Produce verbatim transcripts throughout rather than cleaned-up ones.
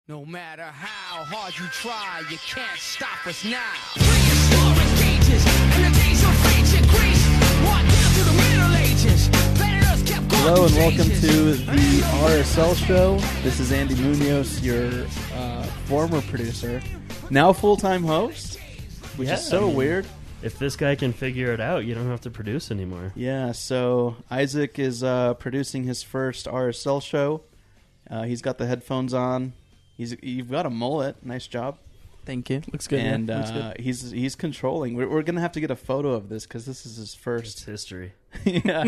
No matter how hard you try, you can't stop us now. Prehistoric cages, and the days of ancient Greece, walked down through the Middle Ages. Planet Earth kept going. Hello and welcome to the R S L show. This is Andy Munoz, your uh, former producer, now full-time host, which Yeah, is so I mean, weird. If this guy can figure it out, you don't have to produce anymore. Yeah, so Isaac is uh, producing his first R S L show. Uh, he's got the headphones on. He's you've got a mullet. Nice job. Thank you. Looks good. And yeah. Looks uh, good. he's he's controlling. We're, we're gonna have to get a photo of this because this is his It's first. history. Yeah.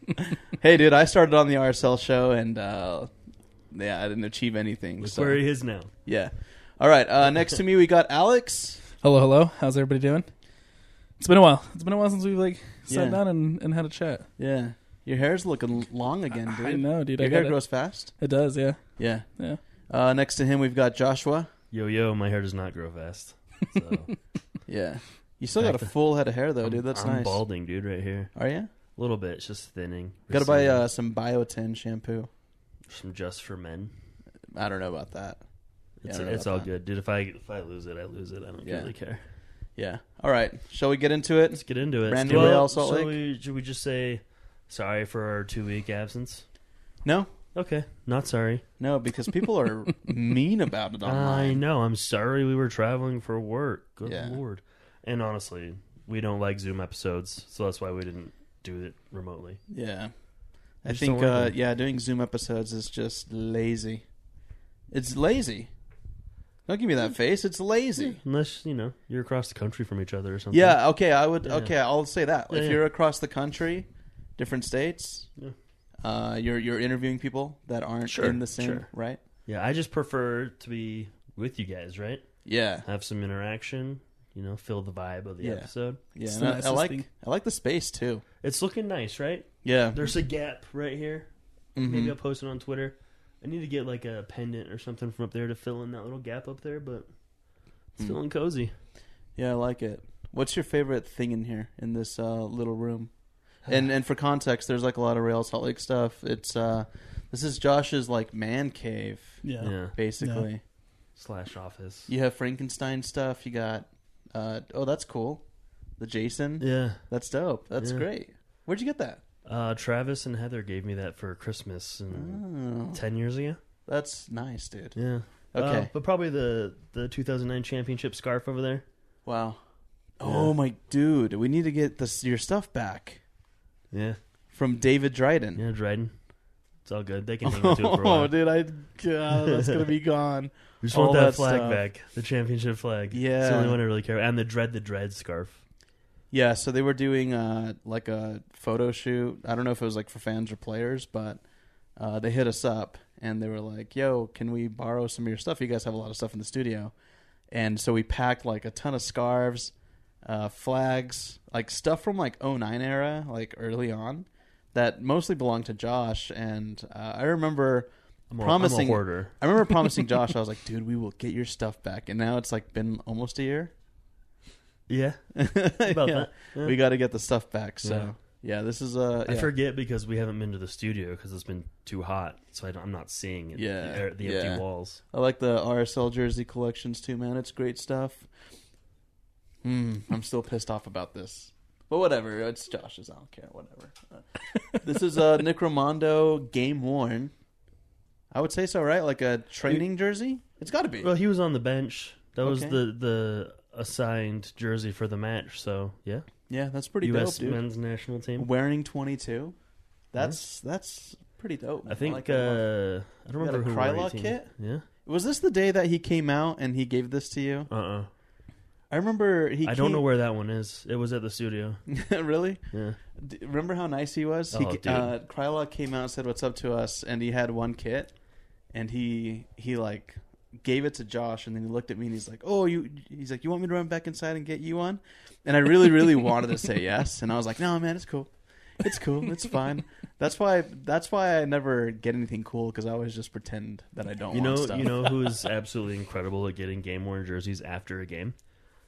Hey, dude, I started on the R S L show and uh, yeah, I didn't achieve anything. Look so. where he is now. Yeah. All right. Uh, next to me, we got Alex. Hello, hello. How's everybody doing? It's been a while. It's been a while since we've like sat Yeah. down and, and had a chat. Yeah. Your hair's looking long again, dude. I know, dude. Your I hair got grows fast. It. it does, yeah, Yeah. yeah. Uh, next to him, we've got Joshua. Yo, yo, my hair does not grow fast. So Yeah. You still Back got a to- full head of hair, though, I'm, dude. That's I'm nice. balding, dude, right here. Are you? A little bit, it's just thinning. Got to buy receding. uh, some Biotin shampoo. Some Just for Men. I don't know about that. Yeah, It's, I don't know it's about all that. good, dude. If I if I lose it, I lose it. I don't Yeah. really care. Yeah. All right. Shall we get into it? Let's get into it. Brand new well, Real Salt so Lake? we, should we just say sorry for our two week absence? No. Okay, not sorry. No, because people are mean about it I online. know. I'm sorry we were traveling for work. Good Yeah. lord. And honestly, we don't like Zoom episodes, so that's why we didn't do it remotely. Yeah. I I just think, don't like uh, them. yeah, doing Zoom episodes is just lazy. It's lazy. Don't give me that face. It's lazy. Unless, you know, you're across the country from each other or something. Yeah, okay, I would. Yeah. Okay, I'll say that. Yeah, if yeah. you're across the country, different states, Yeah. uh, you're you're interviewing people that aren't Sure, in the same, sure. right? Yeah, I just prefer to be with you guys, right? Yeah, Have some interaction, you know, feel the vibe of the Yeah. episode. yeah. It's and the I, I nicest like thing. I like the space too. It's looking nice, right? Yeah, There's a gap right here. Mhm. Maybe I'll post it on Twitter. I need to get like a pendant or something from up there to fill in that little gap up there, but it's Hmm. feeling cozy. yeah, I like it. What's your favorite thing in here in this uh, little room? And and for context, there's like a lot of Real Salt Lake stuff. It's uh, this is Josh's like man cave, Yeah. Yeah. basically. Slash office. You have Frankenstein stuff. You got uh, oh, that's cool. The Jason. Yeah. That's dope. That's Yeah. great. Where'd you get that? Uh, Travis and Heather gave me that for Christmas and Oh, ten years ago. that's nice, dude. Yeah. Okay. Uh, but probably the the two thousand nine championship scarf over there. Wow. Oh my dude, we need to get this your stuff back Yeah. from David Dryden. Yeah, Dryden. It's all good. They can hang on to it for a Oh, while. dude, I God, that's gonna be gone. We just all want that, that flag stuff. back. The championship flag. It's Yeah. the only one I really care about. And the Dread the Dread scarf. Yeah, so they were doing uh, like a photo shoot. I don't know if it was like for fans or players, but uh, they hit us up and they were like, "Yo, can we borrow some of your stuff? You guys have a lot of stuff in the studio." And so we packed like a ton of scarves, uh, flags, like stuff from like oh nine era, like early on, that mostly belonged to Josh. And uh, I remember I'm a, promising. I'm a hoarder. I remember promising Josh, I was like, "Dude, we will get your stuff back." And now it's like been almost a year. Yeah. About Yeah. that. Yeah. We got to get the stuff back. So Yeah. yeah, this is uh, I yeah. forget because we haven't been to the studio because it's been too hot, so I don't, I'm not seeing it. Yeah, the, air, the yeah. empty walls. I like the R S L jersey collections too, man. It's great stuff. Hmm, I'm still pissed off about this, but whatever. It's Josh's. I don't care. Whatever. Uh, this is a Nick Raimondo game worn. I would say so, right? Like a training jersey. It's got to be. Well, he was on the bench. That was Okay. the the assigned jersey for the match. So yeah, Yeah, that's pretty U S dope, dude. men's national team. Wearing twenty-two. That's that's pretty dope. I think like it a lot. uh, I don't You got remember a who wore Krylak eighteen. kit? Yeah. Was this the day that he came out and he gave this to you? Uh uh I remember he. I don't know where that one is. It was at the studio. where. Really? Yeah. D- Remember how nice he was? Oh, he, dude. uh, Krylak came out and said, "What's up?" to us, and he had one kit, and he he like gave it to Josh, and then he looked at me and he's like, "Oh, you." He's like, "You want me to run back inside and get you one?" And I really, really wanted to say yes, and I was like, "No, man, it's cool, it's cool, it's fine." That's why. That's why I never get anything cool because I always just pretend that I don't. You want know, stuff. you know who is absolutely incredible at getting game worn jerseys after a game?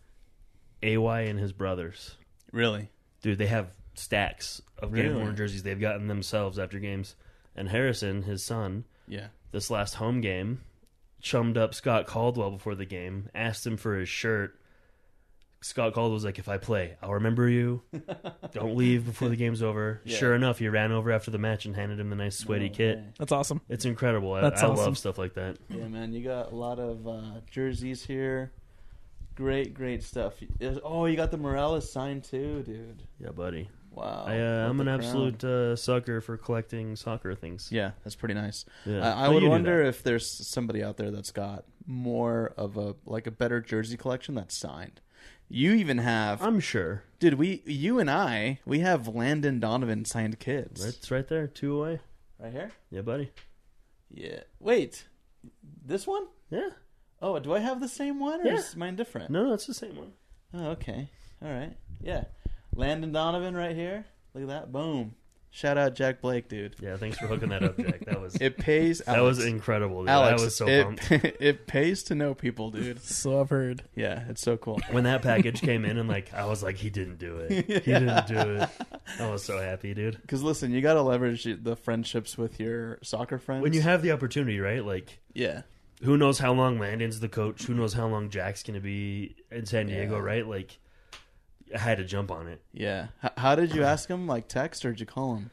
A Y and his brothers. really? Dude, they have stacks of game Really? worn jerseys they've gotten themselves after games. And Harrison, his son, Yeah. this last home game, chummed up Scott Caldwell before the game, asked him for his shirt. Scott Caldwell was like, if I play, I'll remember you. Don't leave before the game's over. Yeah. Sure enough, he ran over after the match and handed him the nice sweaty No kit. way. That's awesome. It's incredible. I, That's I awesome. love stuff like that. Yeah, man, you got a lot of uh, jerseys here. Great, great stuff. Is- Oh, you got the Morales sign too, dude. Yeah, buddy. Wow. I, uh, I'm With an the absolute crown. uh, sucker for collecting soccer things. Yeah, that's pretty nice. Yeah. I, I But would you do wonder that. if there's somebody out there that's got more of a like a better jersey collection that's signed. You even have, I'm sure. dude. We, you and I, we have Landon Donovan signed kids. It's right there, two away. Right here. Yeah, buddy. Yeah. Wait, this one? Yeah. Oh, do I have the same one, or Yeah. is mine different? No, that's the same one. Oh, okay. All right. Yeah. Landon Donovan right here. Look at that. Boom. Shout out Jack Blake, dude. Yeah, thanks for hooking that up, Jack. That was It pays. that Alex, was incredible. Dude. Alex, I was so it, pumped. it pays to know people, dude. So I've heard. Yeah, it's so cool. When that package came in, and like I was like, he didn't do it. He didn't do it. I was so happy, dude. Because listen, you got to leverage the friendships with your soccer friends. When you have the opportunity, right? Like, yeah, who knows how long Landon's the coach? Who knows how long Jack's going to be in San Diego, Yeah. right? Like, I had to jump on it. yeah. H- how did you ask him? Like text or did you call him?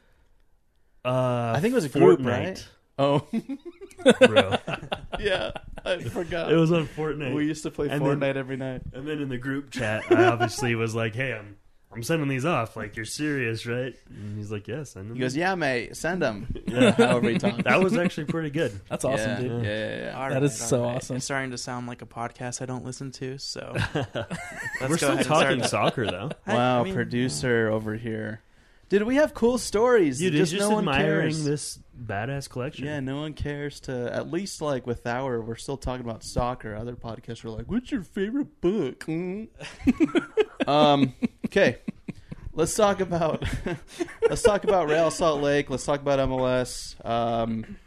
Uh, I think it was a group, Fortnite, right? Oh, bro. yeah. I forgot. It was on Fortnite. We used to play And Fortnite then- every night. And then in the group chat, I obviously was like, "Hey, I'm I'm sending these off. Like, you're serious, right?" And he's like, "Yeah, send them." He goes, "Yeah, mate, send them." Yeah. However he talks. That was actually pretty good. That's awesome, yeah, dude. Yeah, yeah, yeah. All That is all so awesome. It's starting to sound like a podcast I don't listen to, so let's We're go still ahead and talking start. soccer, though. I- Wow, I mean- producer over here. Dude, we have cool stories. Dude, just he's just no one admiring cares. this badass collection. Yeah, no one cares to. At least, like with our, we're still talking about soccer. Other podcasts are like, "What's your favorite book?" Mm. um. Okay, let's talk about. let's talk about Real Salt Lake. Let's talk about M L S. Um.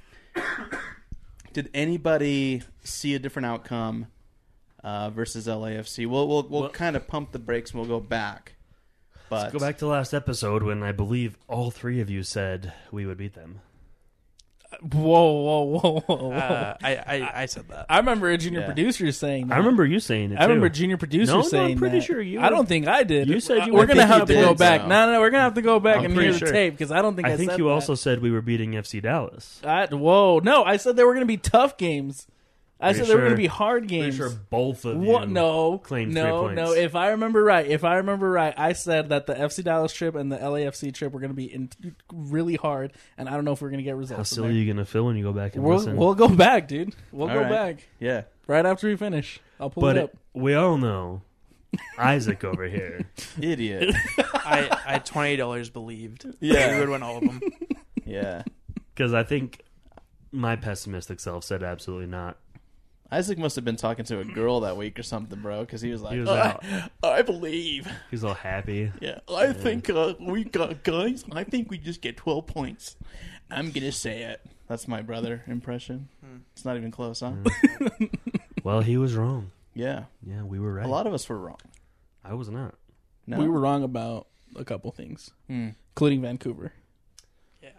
Did anybody see a different outcome uh, versus L A F C? We'll we'll we'll Well- kind of pump the brakes and we'll go back. But Let's go back to last episode when I believe all three of you said we would beat them. Whoa, whoa, whoa, whoa, whoa. Uh, I, I I said that. I remember a junior Yeah. producer saying that. I remember you saying it. I remember too. junior producer No, no, I'm saying pretty that. sure you I were- don't think I did. You said you We're were- gonna I think have to you go did, back. though. No, no, no. We're gonna have to go back I'm and pretty hear the sure. tape because I don't think I, I think said you that. also said we were beating F C Dallas. I, whoa, no! I said they were gonna be tough games. I Pretty said they were sure- gonna be hard Pretty games. sure both of you. What? No, claimed three no, points. no. If I remember right, if I remember right, I said that the F C Dallas trip and the L A F C trip were going to be in, really hard, and I don't know if we're going to get results. How from silly there. are you gonna feel when you go back and We'll, listen? we'll go back, dude. We'll All go right. back yeah, right after we finish. I'll pull but it up. it, we all know Isaac over here. idiot. I I had twenty dollars believed. Yeah. we would win all of them. Yeah. Because I think my pessimistic self said absolutely not. Isaac must have been talking to a girl that week or something, bro, because he was like, He was "I- out. I believe. He's all happy. Yeah, I think uh, we got, guys, I think we just get twelve points. I'm going to say it. That's my brother impression. It's not even close, huh? Well, he was wrong. Yeah. Yeah, we were right. A lot of us were wrong. I was not. No? We were wrong about a couple things, Hmm. including Vancouver. Yeah.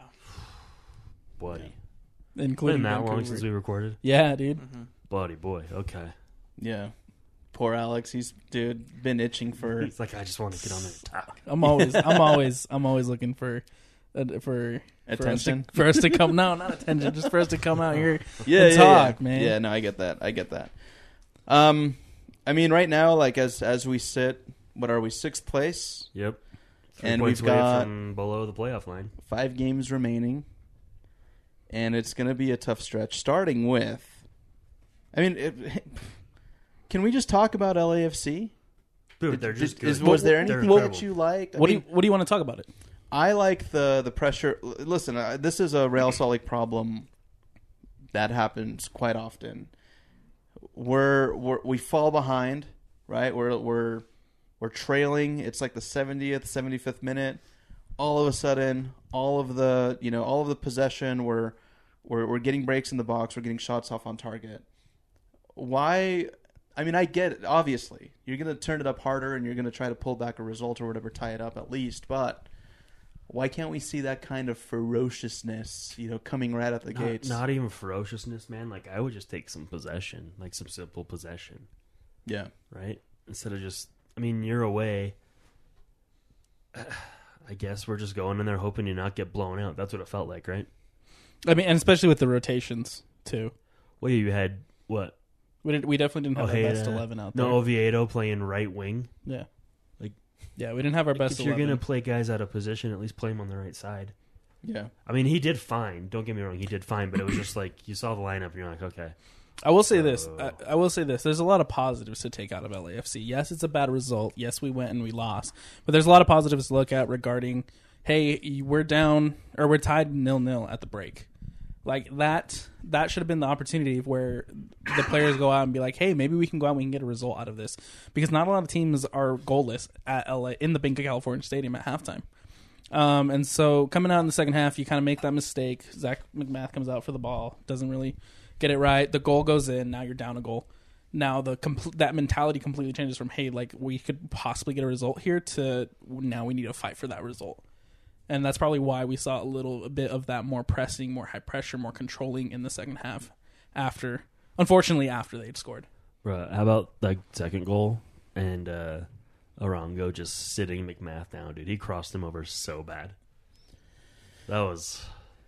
Buddy. Including Been that Vancouver. long since we recorded? Yeah, dude. Mm-hmm. Buddy, boy. Okay. Yeah. Poor Alex. He's, dude, been itching for... He's like, I just want to get on there and talk. I'm always, I'm always, I'm always looking for, uh, for Attention? for us, to, for us to come. No, not attention. Just for us to come out here Yeah, and yeah, talk, yeah. man. Yeah, no, I get that. I get that. Um, I mean, right now, like, as as we sit, what are we, sixth place? Yep. Three And points we've away got- from below the playoff line. Five games remaining. And it's going to be a tough stretch, starting with... I mean, it, can we just talk about L A F C? Dude, they're Did- just good. is- was there They're anything incredible. that you like? I What mean, do you, what do you want to talk about it? I like the the pressure. l- Listen, uh, this is a Real Salt Lake problem that happens quite often. We're, we're we fall behind, right? We're we're we're trailing. It's like the seventieth, seventy-fifth minute. All of a sudden, all of the you know all of the possession. We're we're we're getting breaks in the box. We're getting shots off on target. Why? I mean, I get it. Obviously, you're going to turn it up harder, and you're going to try to pull back a result or whatever, tie it up at least. But Why can't we see that kind of ferociousness, you know, coming right out the Not, gates? not even ferociousness, man. Like, I would just take some possession, like some simple possession, Yeah. right? Instead of just, I mean, you're away. I guess we're just going in there hoping you not get blown out. That's what it felt like, right? I mean, and especially with the rotations too. Well, you had what? We didn't. We definitely didn't have Ojeda. our best eleven out there. No, Oviedo playing right wing. Yeah. Like- yeah, we didn't have our best If you're eleven. going to play guys out of position, at least play them on the right side. Yeah. I mean, he did fine. Don't get me wrong, he did fine, but it was just like you saw the lineup and you're like, okay. I will say this. Uh, I, I will say this. There's a lot of positives to take out of L A F C. Yes, it's a bad result. Yes, we went and we lost. But there's a lot of positives to look at regarding, hey, we're down or we're tied nil nil at the break. Like that. That should have been the opportunity where the players go out and be like, hey, maybe we can go out and we can get a result out of this, because not a lot of teams are goalless at L A in the Bank of California Stadium at halftime. Um, and so coming out in the second half, you kind of make that mistake. Zach McMath comes out for the ball, doesn't really get it right. The goal goes in. Now you're down a goal. Now the compl- that mentality completely changes from, hey, like we could possibly get a result here, to now we need to fight for that result. And that's probably why we saw a little a bit of that more pressing, more high pressure, more controlling in the second half. After, unfortunately, after they'd scored. Bruh, how about that second goal and uh, Arango just sitting McMath down, dude? He crossed him over so bad. That was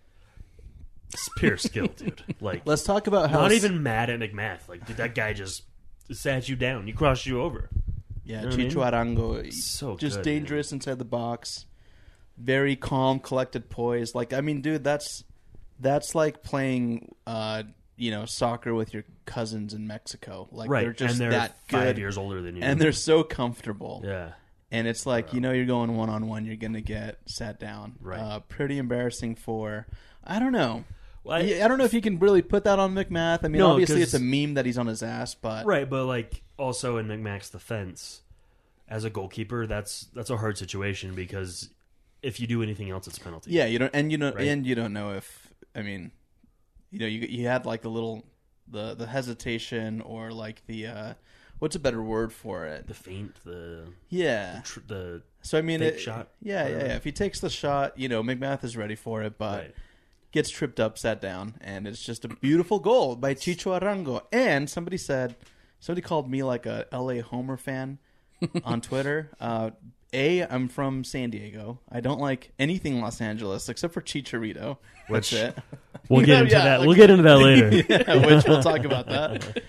it's pure skill, dude. Like, Let's talk about how not even mad at McMath. Like, dude, that guy just sat you down. He crossed you over. Yeah, You know what I Chicho Arango, So just good, dangerous inside the box. Very calm, collected poise. Like, I mean, dude, that's that's like playing, uh, you know, soccer with your cousins in Mexico. Like, Right, they're just and they're that five good, years older than you. and they're so comfortable. yeah. And it's like, you know, you're going one on one, you're gonna get sat down. Right. Uh, pretty embarrassing for, I don't know. Well, I- Yeah, I don't know if you can really put that on McMath. I mean, No, obviously 'cause- it's a meme that he's on his ass, but Right, but like also in McMahon's defense, as a goalkeeper, that's that's a hard situation because if you do anything else, it's a penalty. yeah, you don't, and you don't, Right. and you don't know if, I mean, you know, you you had like the little, the the hesitation or like the, uh, what's a better word for it? the feint, the Yeah. tr- the So I mean, fake it, shot, Yeah, yeah, whatever. yeah. If he takes the shot, you know, McMath is ready for it, but. right. Gets tripped up, sat down, and it's just a beautiful goal by Chicho Arango. And somebody said, somebody called me like a L A Homer fan on Twitter. Uh, a, I'm from San Diego. I don't like anything Los Angeles except for Chicharito. Which- That's it. We'll get Yeah, into yeah, that. like- We'll get into that later. Yeah, which we'll talk about that.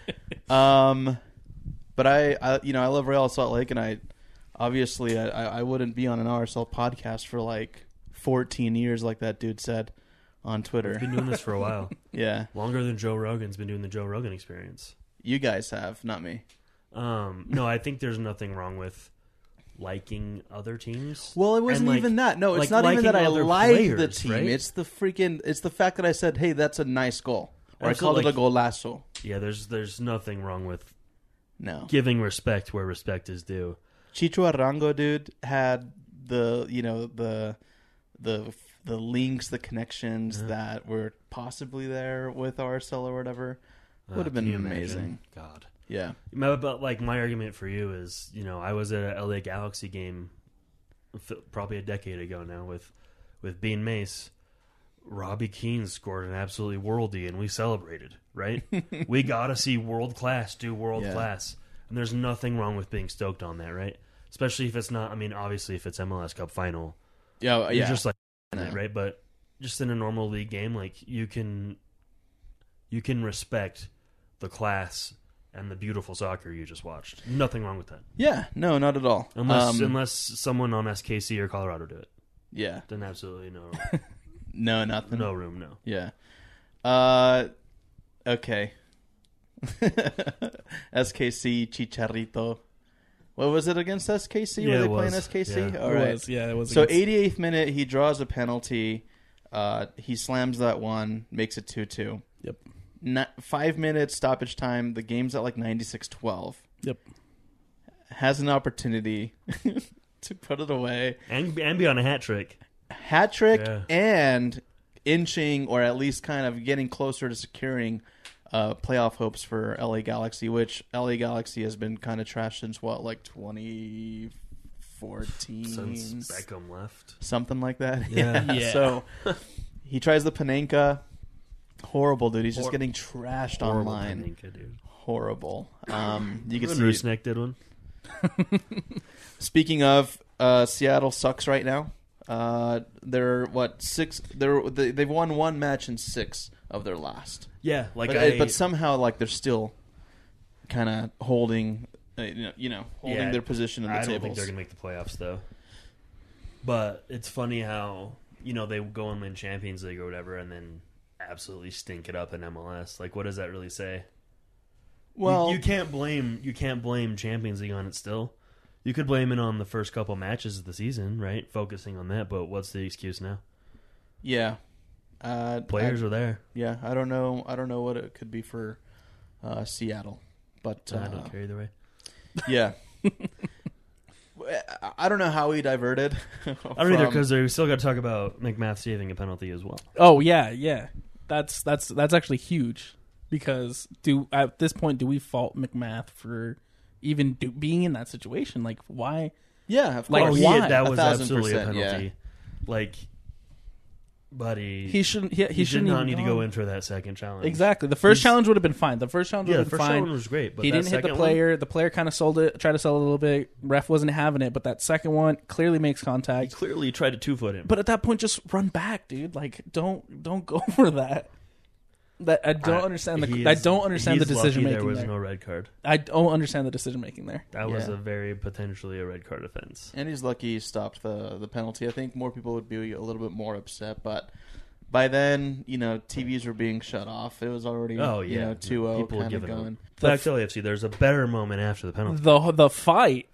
Um, but I, I, you know, I love Real Salt Lake, and I obviously I, I I wouldn't be on an R S L podcast for like fourteen years, like that dude said on Twitter. Been doing this for a while, Yeah, longer than Joe Rogan's been doing the Joe Rogan Experience. you guys have, not me. Um, no, I think there's nothing wrong with liking other teams. Well, it wasn't And, like- even that. No, it's like not even that I liking other like the players, team. right? It's the freaking. It's the fact that I said, "Hey, that's a nice goal," or I called Absolutely. it a golazo. Yeah, there's there's nothing wrong with No, giving respect where respect is due. Chicho Arango, dude, had the you know the the the links, the connections Yeah. that were possibly there with R S L or whatever. Uh, Would have can been you imagine? amazing. God. Yeah, My- But like my argument for you is, you know, I was at a L A Galaxy game f- probably a decade ago now with with Bean Mace. Robbie Keane scored an absolutely worldy, and we celebrated. Right? We got to see world class do world Yeah. class, and there's nothing wrong with being stoked on that, right? Especially if it's not. I mean, obviously, if it's M L S Cup final, yeah, you're yeah. just like I know. right. But just in a normal league game, like you can you can respect the class and the beautiful soccer you just watched. Nothing wrong with that. yeah, no, not at all. Unless Um, unless someone on S K C or Colorado do it. yeah, Then absolutely no no, nothing. no room, no. Yeah. Uh, okay. S K C Chicharito. What was it against S K C? Yeah, Were they it playing was. S K C? Yeah. All It right. was, yeah, it was. So against- eighty-eighth minute, he draws a penalty. Uh, he slams that one, makes it two two. Yep. Not, five minutes stoppage time. The game's at like ninety-six twelve. Yep. Has an opportunity to put it away. And and be on a hat trick. Hat trick Yeah. and inching, or at least kind of getting closer to securing uh, playoff hopes for L A Galaxy, which L A Galaxy has been kind of trashed since what, like twenty fourteen, Since Beckham left. something like that. Yeah. Yeah. So he tries the Panenka. Horrible, dude. He's just Hor- getting trashed Horrible online. Panenka, dude. Horrible. Um, you can see. Rusnak did one. Speaking of, uh, Seattle sucks right now. Uh, they're what six? They're they, they've won one match in six of their last. Yeah, like but, I, but somehow, like they're still kind of holding, uh, you know, you know, holding Yeah, their position in the I don't tables. think they're gonna make the playoffs though. But it's funny how you know they go and win Champions League or whatever, and then absolutely stink it up in M L S. Like, what does that really say? well, you, you can't blame you can't blame Champions League on it. Still, you could blame it on the first couple matches of the season, right? Focusing on that, but what's the excuse now? yeah, uh, Players I, are there. yeah. I don't know. I don't know what it could be for uh, Seattle, but uh, I don't care either way. yeah. I don't know how he diverted. I don't either from- because we still got to talk about McMath saving a penalty as well. Oh yeah, yeah. That's that's that's actually huge because do at this point do we fault McMath for even do, being in that situation? Like why? yeah, of Like, course. Oh, why? yeah, that A was thousand absolutely a percent, penalty. yeah. Like, buddy, He shouldn't. He, he, he, shouldn't did not even need to gone. go in for that second challenge. Exactly. The first He's- challenge would have been fine. The first challenge Yeah, would the have been first fine. one was great, but he that didn't hit the second player. The player kind of sold it, tried to sell it a little bit. Ref wasn't having it, but that second one clearly makes one, he contact. clearly tried to two foot him. But at that point, just run back, dude. Like, don't don't go for that. That I don't I- understand the he I is- don't understand the he's decision lucky making There was there. no red card. I don't understand the decision making there. That was Yeah. a very potentially a red card offense. And he's lucky he stopped the the penalty. I think more people would be a little bit more upset, but by then, you know, T Vs were being shut off. It was already, Oh you yeah, know, two oh people would kind give of it up. going. Back to L A F C. There's a better moment after the penalty. The the fight,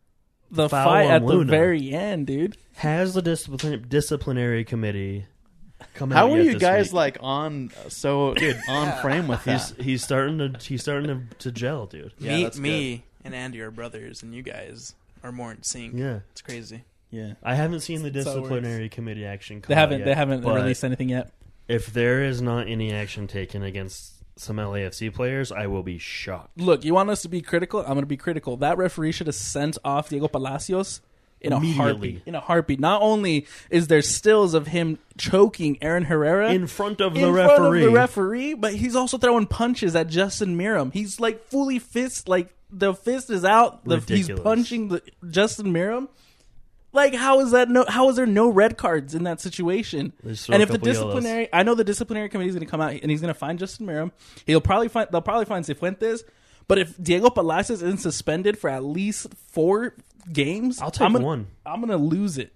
the Foul fight on at the Luna. very end, dude. Has the discipline, disciplinary committee come out? How are yet you this guys week? like on so on frame with He's that? he's starting to he's starting to, to gel, dude. Yeah, me, that's me, and Andy are brothers, and you guys are more in sync. Yeah, It's crazy. Yeah, I haven't seen the That's how it disciplinary committee action. Come They out haven't yet, they haven't but released anything yet. If there is not any action taken against some L A F C players, I will be shocked. Look, you want us to be critical? I'm going to be critical. That referee should have sent off Diego Palacios in a Immediately. heartbeat. In a heartbeat. Not only is there stills of him choking Aaron Herrera In front of in the front referee, of the referee, but he's also throwing punches at Justin Miram. He's like fully fist, like the fist is out. The, he's Ridiculous. punching the Justin Miram. Like, how is that? No, how is there no red cards in that situation? They just throw And a if the couple yellows. disciplinary, I know the disciplinary committee is going to come out and he's going to find Justin Miram. He'll probably find they'll probably find Cifuentes. But if Diego Palacios isn't suspended for at least four games, I'll take I'm gonna, one. I'm gonna lose it.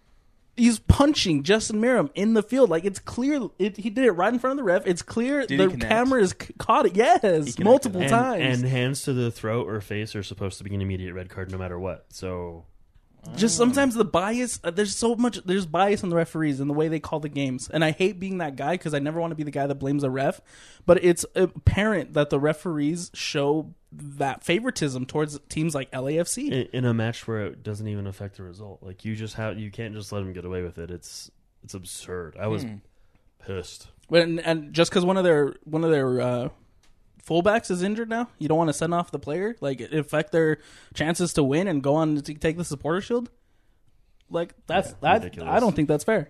He's punching Justin Miram in the field. Like, it's clear. It, he did it right in front of the ref. It's clear Did he the connect? camera is c- caught it. Yes, connected multiple it. and, times. and hands to the throat or face are supposed to be an immediate red card no matter what. So Just sometimes the bias. Uh, there's so much. There's bias in the referees and the way they call the games, and I hate being that guy because I never want to be the guy that blames the ref. But it's apparent that the referees show that favoritism towards teams like L A F C. in, in a match where it doesn't even affect the result, like you just have you can't just let them get away with it. It's it's absurd. I was Hmm. pissed. When, and just because one of their one of their uh, fullbacks is injured now, you don't want to send off the player, like it affect their chances to win and go on to take the supporter shield. Like that's Yeah, that. ridiculous. I don't think that's fair.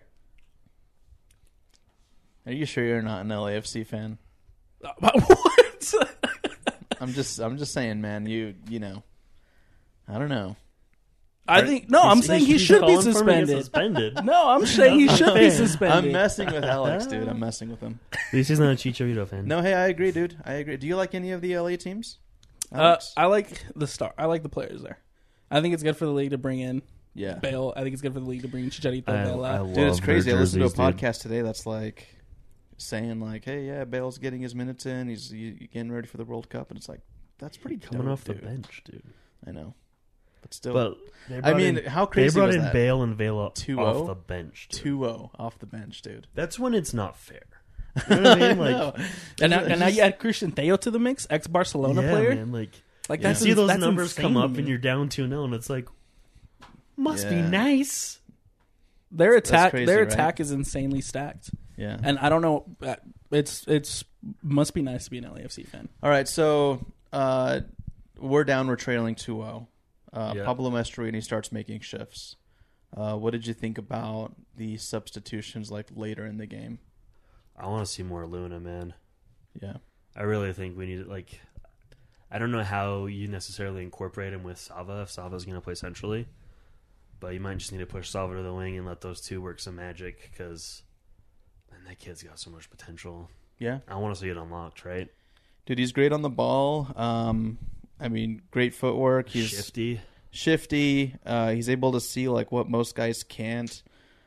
are you sure you're not an L A F C fan? What? I'm just I'm just saying, man. You you know, I don't know. I think no. I'm He's- saying he's- he he's should be calling for him to get suspended. suspended. No, I'm saying he should be suspended. I'm messing with Alex, dude. I'm messing with him. At least he's not a Chicharito fan. No, hey, I agree, dude. I agree. Do you like any of the L A teams? Uh, Alex? I like the star. I like the players there. I think it's good for the league to bring in yeah. Bale. I think it's good for the league to bring Chicharito. I, Bale I out. love Dude, it's crazy. I their listened to a jerseys, dude. podcast today that's like saying like, "Hey, yeah, Bale's getting his minutes in. He's he, getting ready for the World Cup," and it's like that's pretty coming dope, off the dude. bench, dude. I know, but still, But they I brought mean, in- how they crazy brought was in that? Bale and Vela two off oh? the bench. Dude. two oh off the bench, dude. That's when it's not fair. You know what I mean? Like, No. And now, and now you add Christian Theo to the mix, ex Barcelona yeah, player. man. Like, Like Yeah. that's see those that's numbers insane come to up me. and you're down two nil, and it's like, must be Yeah. nice. Their attack. crazy, their right? attack is insanely stacked. Yeah. And I don't know. uh, It's it's must be nice to be an L A F C fan. All right, so uh, we're down. We're trailing two oh. Uh, Yeah. Pablo Mastroeni starts making shifts. Uh, what did you think about the substitutions like later in the game? I want to see more Luna, man. Yeah. I really think we need like. I don't know how you necessarily incorporate him with Sava if Sava's going to play centrally, but you might just need to push Sava to the wing and let those two work some magic because, man, that kid's got so much potential. Yeah. I want to see it unlocked, right? Dude, he's great on the ball. Um, I mean, great footwork. He's Shifty. shifty. Uh, he's able to see like what most guys can't.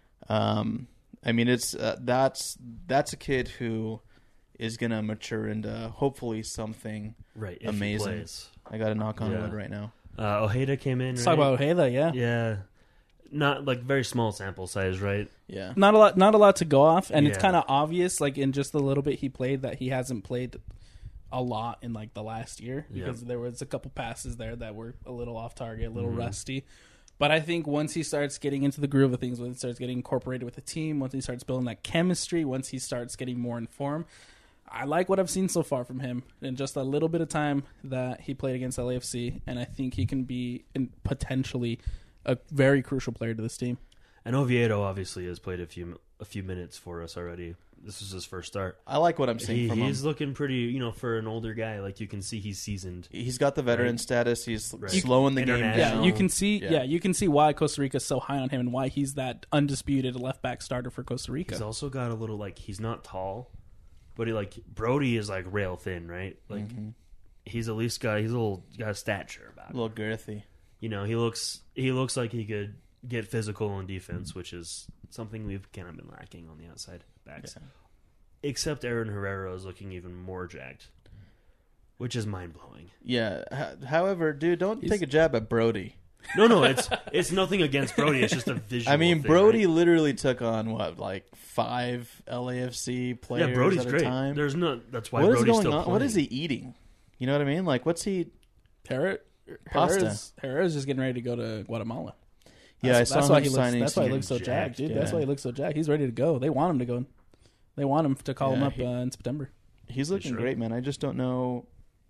Um, I mean, it's uh, that's that's a kid who is gonna mature into hopefully something Right. If amazing. He plays. I got to knock on Yeah. wood right now. Uh, Ojeda came in. Let's right? talk about Ojeda, yeah. Yeah. Not like very small sample size, right? Yeah, Not a lot, not a lot to go off, and it's Yeah. kind of obvious, like in just the little bit he played, that he hasn't played a lot in like the last year Yeah. because there was a couple passes there that were a little off target, a little Mhm. rusty. But I think once he starts getting into the groove of things, once he starts getting incorporated with the team, once he starts building that chemistry, once he starts getting more in form, I like what I've seen so far from him in just a little bit of time that he played against L A F C, and I think he can be in potentially a very crucial player to this team. And Oviedo obviously has played a few a few minutes for us already. This was his first start. I like what I'm seeing He, from him. he's looking pretty, you know, for an older guy. Like you can see, he's seasoned. He's got the veteran Right. status. He's Right. slowing the game International. Yeah, down. you can see. Yeah. Yeah. you can see why Costa Rica is so high on him and why he's that undisputed left back starter for Costa Rica. He's also got a little like he's not tall, but he like Brody is like rail thin, right? Like Mhm. he's at least got he's a little got a stature about a him. little girthy. You know, he looks he looks like he could get physical on defense, which is something we've kind of been lacking on the outside backs. Yeah. Except Aaron Herrera is looking even more jacked, which is mind blowing. Yeah. H- however, dude, don't He's- take a jab at Brody. No, no, it's it's nothing against Brody. It's just a visual. I mean, thing, Brody right? literally took on what, like five L A F C players Yeah, Brody's at a great. time. There's no. That's why What is Brody's going still on? playing. What is he eating? You know what I mean? Like, what's he? Herrera, Pasta. Herrera's, Herrera's just getting ready to go to Guatemala. Yeah, that's, I saw that's him why he looks. signing That's why he some looks so jacked, jacked, dude. That's yeah. why he looks so jacked. He's ready to go. They want him to go. They want him to call him Yeah, up he- uh, in September. He's looking sure? great, man. I just don't know.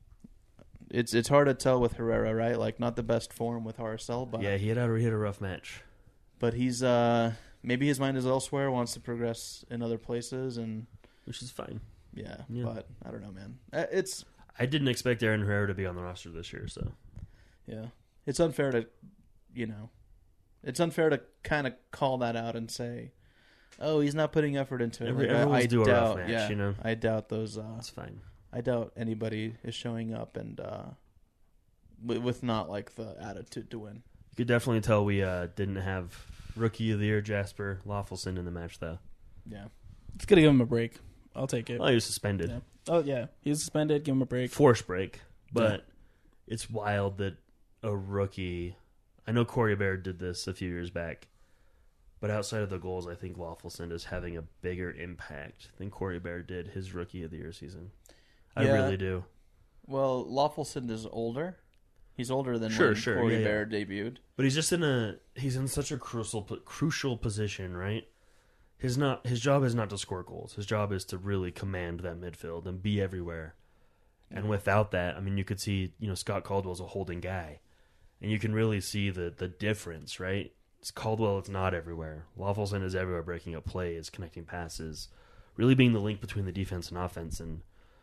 It's it's hard to tell with Herrera, right? Like, not the best form with R S L, but Yeah, he had a he had a rough match. but he's uh maybe his mind is elsewhere, wants to progress in other places, and Which is fine. yeah. Yeah. But I don't know, man. Uh, It's I didn't expect Aaron Herrera to be on the roster this year, so yeah, it's unfair to, you know, it's unfair to kind of call that out and say, oh, he's not putting effort into it. Every- Like, I- everyone's I due a rough doubt, match, yeah, you know? I doubt those. Uh, that's fine. I doubt anybody is showing up and uh, with, with not like the attitude to win. You could definitely tell we uh, didn't have rookie of the year Jasper Lawfulson in the match though. Yeah, It's gonna give him a break. I'll take it. Well, he was suspended, Yeah. Oh yeah, he's suspended. Give him a break. force break, but it's wild that a rookie. I know Corey Baird did this a few years back, but outside of the goals, I think Lawfulson is having a bigger impact than Corey Baird did his rookie of the year season. I Yeah. really do. well, Lawfulson is older. He's older than Sure, when sure, Corey yeah, yeah. Baird debuted. But he's just in a he's in such a crucial crucial position, right? His not his job is not to score goals. His job is to really command that midfield and be everywhere. And without that, I mean, you could see, you know, Scott Caldwell's a holding guy, and you can really see the the difference, right? It's Caldwell, it's not everywhere. Lawfulson is everywhere, breaking up plays, connecting passes, really being the link between the defense and offense. And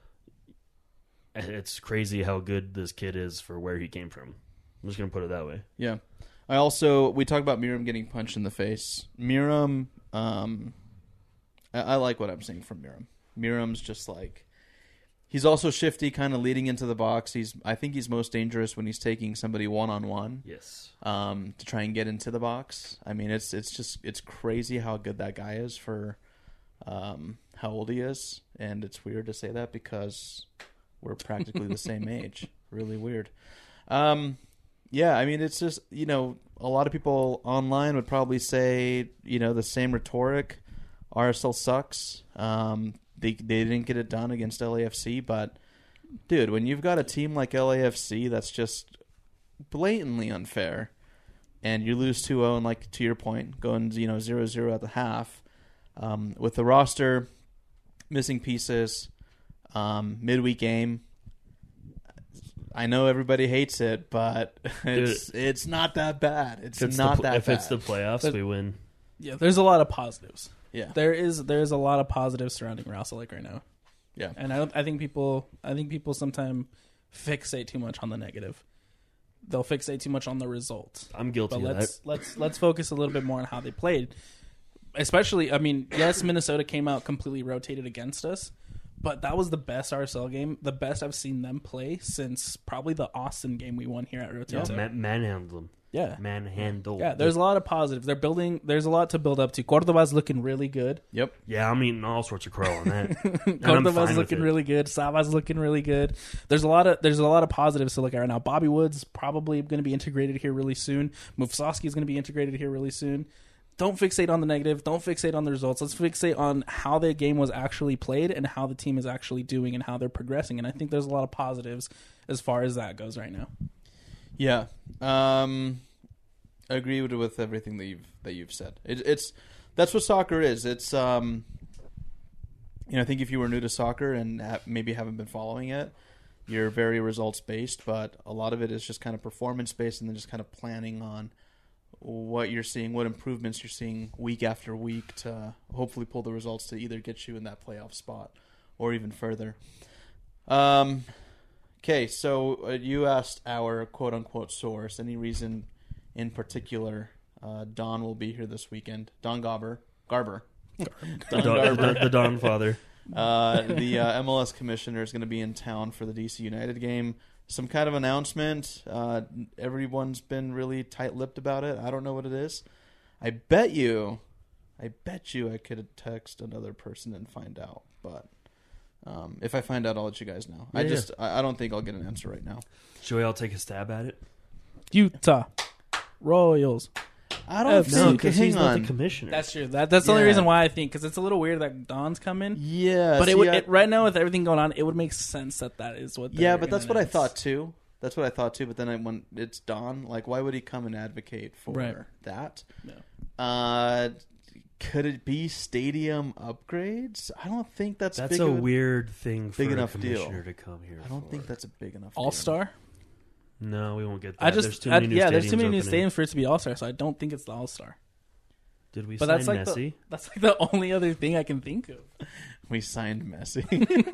it's crazy how good this kid is for where he came from. I'm just gonna put it that way. Yeah. I also we talked about Miram getting punched in the face. Miram, um, I, I like what I'm seeing from Miram. Miram's just like he's also shifty, kind of leading into the box. He's I think he's most dangerous when he's taking somebody one on one, Yes. um, to try and get into the box. I mean, it's it's just it's crazy how good that guy is for um, how old he is, and it's weird to say that because we're practically the same age. Really weird. Um, yeah, I mean, it's just, you know, a lot of people online would probably say, you know, the same rhetoric. R S L sucks. Um, they they didn't get it done against L A F C, but dude, when you've got a team like L A F C that's just blatantly unfair, and you lose two oh, and like to your point, going, you know, zero zero at the half, um, with the roster missing pieces, um, midweek game, I know everybody hates it, but it's it's not that bad. It's If it's not the, that if bad. it's the playoffs, But- we win. Yeah, there's a lot of positives. yeah, There is there's a lot of positives surrounding Rousel Lake right now. yeah. And I don't, I think people I think people sometimes fixate too much on the negative. They'll fixate too much on the result. I'm guilty But of let's that. let's let's focus a little bit more on how they played. Especially, I mean, yes, Minnesota came out completely rotated against us, but that was the best R S L game, the best I've seen them play since probably the Austin game we won here at Yeah, Rototo. man, manhandle them. Yeah. Manhandle. Yeah, there's a lot of positives. They're building. There's a lot to build up to. Cordova's looking really good. Yep. Yeah, I'm eating all sorts of crow on that. And I'm Cordova's fine with looking it. really good. Sava's looking really good. There's a lot of there's a lot of positives to look at right now. Bobby Wood's probably going to be integrated here really soon. Mufsowski is going to be integrated here really soon. Don't fixate on the negative. Don't fixate on the results. Let's fixate on how the game was actually played and how the team is actually doing and how they're progressing. And I think there's a lot of positives as far as that goes right now. Yeah. Um, I agree with, with everything that you've that you've said. It, it's that's what soccer is. It's um, you know, I think if you were new to soccer and ha- maybe haven't been following it, you're very results based. But a lot of it is just kind of performance based, and then just kind of planning on what you're seeing, what improvements you're seeing week after week to hopefully pull the results to either get you in that playoff spot or even further. Um. Okay, so uh, you asked our quote-unquote source. Any reason in particular uh, Don will be here this weekend? Don Garber. Garber. The, Don Don, Garber. the, the Don father. Uh, the uh, M L S commissioner is going to be in town for the D C United game. Some kind of announcement. Uh, everyone's been really tight-lipped about it. I don't know what it is. I bet you, I bet you I could text another person and find out. But um, if I find out, I'll let you guys know. I Yeah, just, I, I don't think I'll get an answer right now. Should we all take a stab at it? Utah Royals. I don't F C. No, think. because hang he's on. not the commissioner. That's true. That that's the only Yeah. reason why I think because it's a little weird that Don's coming. Yeah, But see, it would I- it, right now with everything going on, it would make sense that that is what. yeah, they're but that's gonna what I announce. thought too. That's what I thought too. But then I, when it's Don, like, why would he come and advocate for Right. that? Yeah. Uh, could it be stadium upgrades? I don't think that's That's big a of weird thing for big a enough deal. commissioner to come here. I don't for. think that's a big enough All deal. Star. No, we won't get that. I there's just too I, many new yeah, there's too stadiums many new opening. stadiums for it to be All Star, so I don't think it's the All Star. Did we But sign that's like Messi? the that's like the only other thing I can think of. We signed Messi,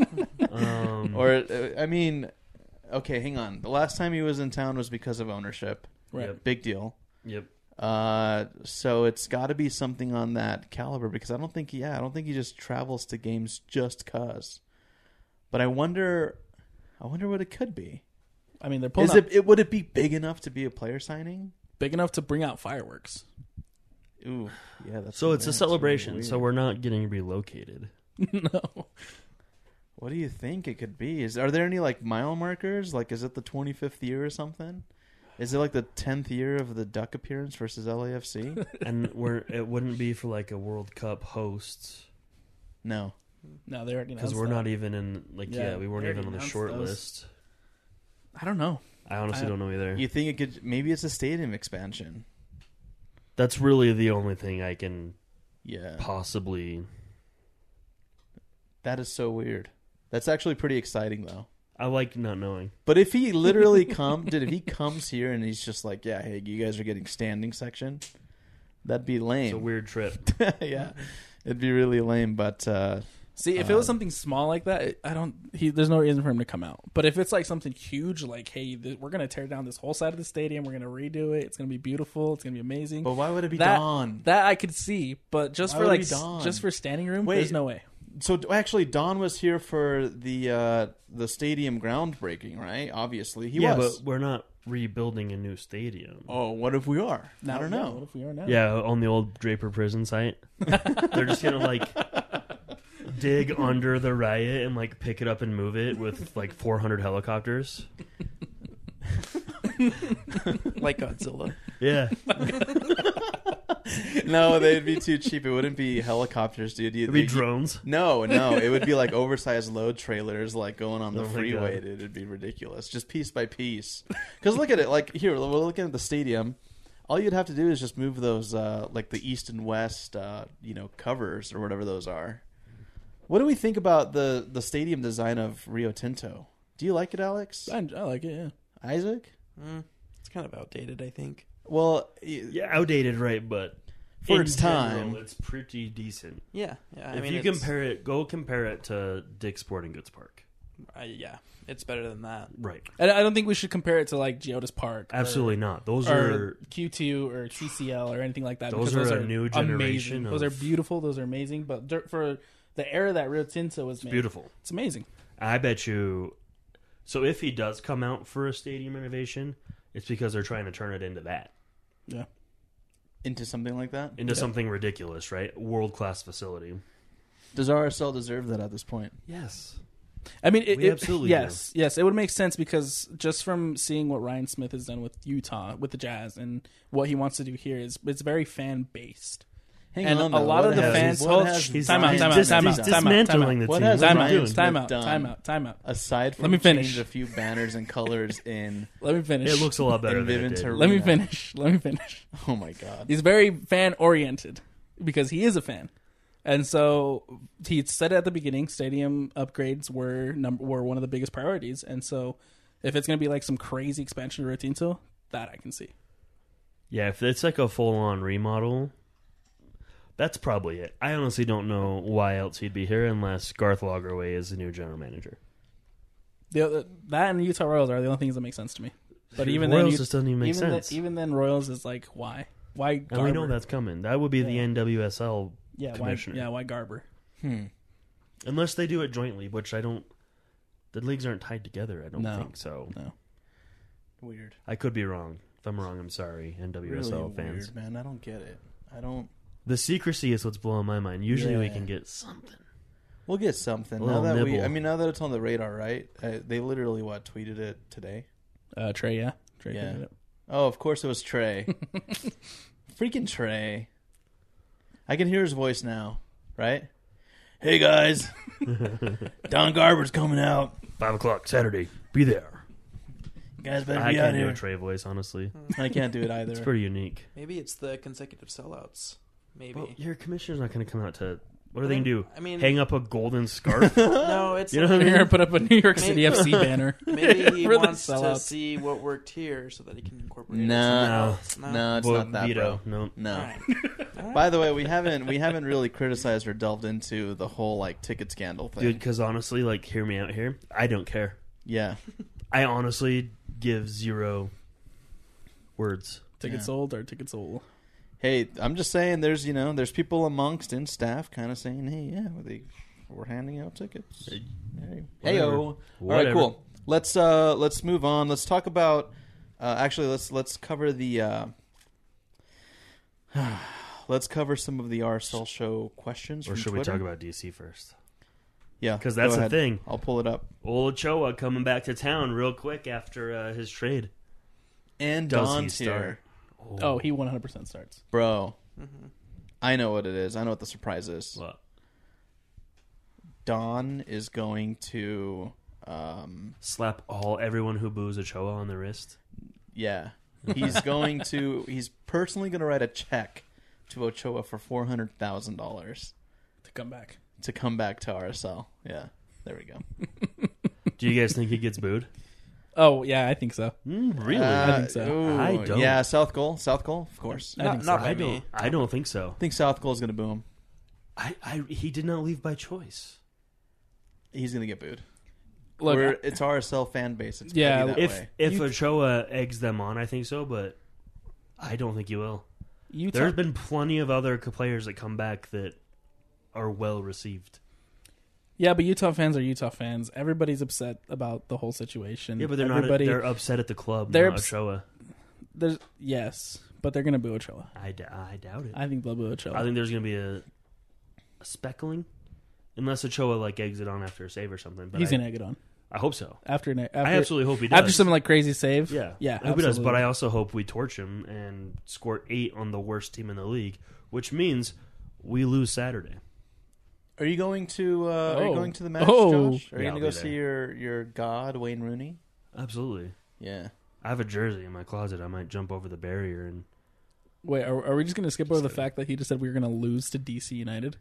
um, or uh, I mean, okay, hang on. The last time he was in town was because of ownership. Right. Yep. Big deal. Yep. Uh, so it's got to be something on that caliber because I don't think, yeah, I don't think he just travels to games just cause. But I wonder, I wonder what it could be. I mean, they're pulling Is out it, it? Would it be big enough to be a player signing? big enough to bring out fireworks. Ooh, yeah. That's So it's a that's celebration. weird. So we're not getting relocated. No. What do you think it could be? Is are there any like mile markers? Like, is it the twenty-fifth year or something? Is it like the tenth year of the Duck appearance versus L A F C? And we're it wouldn't be for like a World Cup hosts No. No, they already because announced we're that. not even in like Yeah, yeah, we weren't they even already on the announced short those. list. I don't know. I honestly I- don't know either. You think it could? Maybe it's a stadium expansion. That's really the only thing I can Yeah. possibly. That is so weird. That's actually pretty exciting though. I like not knowing. But if he literally come, dude, if he comes here and he's just like, yeah, hey, you guys are getting standing section, that'd be It's a lame. weird trip. Yeah, it'd be really lame. But uh, See, if it was Uh, something small like that, I don't. He, there's no reason for him to come out. But if it's like something huge, like, hey, th- we're gonna tear down this whole side of the stadium, we're gonna redo it. It's gonna be beautiful. It's gonna be amazing. but why would it be that, Don? That I could see, but just Why for would it like be s- Don? just for standing room, Wait. there's no way. So actually, Don was here for the uh, the stadium groundbreaking, right? Obviously, he yeah, was. but we're not rebuilding a new stadium. Oh, what if we are? I don't Yeah, know. What if we are now? Yeah, on the old Draper prison site. They're just gonna like dig under the riot and like pick it up and move it with like four hundred helicopters. Like Godzilla. Yeah, No, they'd be too cheap. It wouldn't be helicopters, dude. it'd be drones. No, no, it would be like oversized load trailers, like going on the Oh my freeway. God. Dude, it'd be ridiculous, just piece by piece. Because look at it, like here, we're looking at the stadium. All you'd have to do is just move those, uh, like the east and west, uh, you know, covers or whatever those are. What do we think about the the stadium design of Rio Tinto? Do you like it, Alex? I, I like it. Yeah. Isaac? Mm, it's kind of outdated, I think. Well, Yeah, outdated, right? But For in its general, time. it's pretty decent. Yeah, yeah. I if mean, you it's- compare it, go compare it to Dick's Sporting Goods Park. uh, yeah, it's better than that. Right. And I don't think we should compare it to like Geodis Park. or- Absolutely not. Those Or, are Q two or T C L or anything like that. Those because are those a new amazing. generation Those are of- beautiful. Those are amazing. But dur- for the era that Rio Tinto was made, beautiful. it's amazing. I bet you. So if he does come out for a stadium renovation, it's because they're trying to turn it into that, Yeah. into something like that? into Yeah. something ridiculous, right? World class facility. Does R S L deserve that at this point? Yes. I mean, it, We it- absolutely yes, yes, it would make sense because just from seeing what Ryan Smith has done with Utah, with the Jazz, and what he wants to do here is it's very fan based. Hang And on, a though. lot What of the has- fans- what hold- has He's, Time out, he's time out, dis- time he's out, time out, dismantling time the What team. has Time Ryan out, Smith time out, done? time out, time out. Aside from Let me finish. change a few banners and colors in Let me finish. It looks a lot better In than it Vivint did. Arena. Let me finish. Let me finish. Oh my god. He's very fan oriented because he is a fan, and so he said at the beginning, stadium upgrades were number were one of the biggest priorities. And so, if it's going to be like some crazy expansion to Rio Tinto, that I can see. Yeah, if it's like a full on remodel, that's probably it. I honestly don't know why else he'd be here unless Garth Lagerwey is the new general manager. The other, that and the Utah Royals are the only things that make sense to me. But even Royals then, you- just doesn't even make even sense. then, even then, Royals is like why? Why? and Garber? we know that's coming. That would be the Yeah. N W S L, yeah. Why? commissioner. Yeah. Why Garber? Hmm. unless they do it jointly, which I don't. The leagues aren't tied together. I don't No. think so. No. Weird. I could be wrong. If I'm wrong, I'm sorry, N W S L Really fans. weird, man. I don't get it. I don't. The secrecy is what's blowing my mind. Usually we Yeah. can get something. We'll get something A now little that we. nibble. I mean, now that it's on the radar, right? Uh, they literally what tweeted it today. Uh, Trey. Yeah. Trey. Yeah. did it. Oh, of course it was Trey. Freaking Trey. I can hear his voice now, right? Hey guys, Don Garber's coming out. Five o'clock Saturday. Be there. You guys better I be out can't do here. a Trey voice, honestly. I can't do it either. It's pretty unique. Maybe it's the consecutive sellouts. Maybe. Well, your commissioner's not going to come out to. What are I they mean- going to do? I mean- hang up a golden scarf? no, it's You know like- what I You're mean? gonna put up a New York City F C banner. maybe he For the wants to sellouts. see what worked here so that he can incorporate it. No, No. No. no, it's Well, not that, veto. bro. No. No. Alright. By the way, we haven't we haven't really criticized or delved into the whole like ticket scandal thing. Dude, because honestly, like, hear me out here. I don't care. Yeah, I honestly give zero words. Tickets Yeah. sold or tickets sold. hey, I'm just saying, there's you know, there's people amongst in staff kind of saying, hey, yeah, they we're handing out tickets. Hey, Hey, whatever. Heyo. All right, Whatever. cool. Let's uh let's move on. Let's talk about. Uh, actually, let's let's cover the. Uh, let's cover some of the R S L show questions. Or from should we Twitter. talk about D C first? Yeah, 'Cause go that's the ahead. thing. I'll pull it up. Old Choa coming back to town real quick after uh, his trade. And Does he Don's start? here, Oh, he one hundred percent starts. bro. Mm-hmm. I know what it is. I know what the surprise is. What? Don is going to. Um, Slap all everyone who boos Ochoa on the wrist. yeah, he's going to. He's personally going to write a check to Ochoa for four hundred thousand dollars To come back. to come back to R S L. Yeah, there we go. Do you guys think he gets booed? Oh yeah, I think so. Mm, really? Uh, I think so. ooh, I don't. Yeah, South Goal. South Goal, of course. I Not, think so. not by I me. don't. I don't think so. I think South Goal is going to boo him. I, I. He did not leave by choice. He's going to get booed. Look, We're, it's R S L fan base. It's Yeah, yeah, that If way. if You- Ochoa eggs them on, I think so, but I don't think he will. Utah. There's been plenty of other co- players that come back that are well received. Yeah, but Utah fans are Utah fans. Everybody's upset about the whole situation. Yeah, but they're Everybody, not. They're upset at the club. They're not ups- Ochoa. There's yes, but they're gonna boo Ochoa. I, d- I doubt it. I think they'll boo Ochoa. I think there's gonna be a, a speckling, unless Ochoa like eggs it on after a save or something. But He's I, gonna egg it on I hope so. after an after, I absolutely hope he does. after some like crazy save. Yeah, yeah, I hope he does. But absolutely. I also hope we torch him and score eight on the worst team in the league, which means we lose Saturday. Are you going to uh, Are you Oh. going to the match, Oh. Josh? Are you Yeah, going to I'll go be see there. your your god Wayne Rooney? Absolutely. Yeah. I have a jersey in my closet. I might jump over the barrier and Wait, are, are we just gonna skip over the kidding. fact that he just said we were gonna lose to D C United?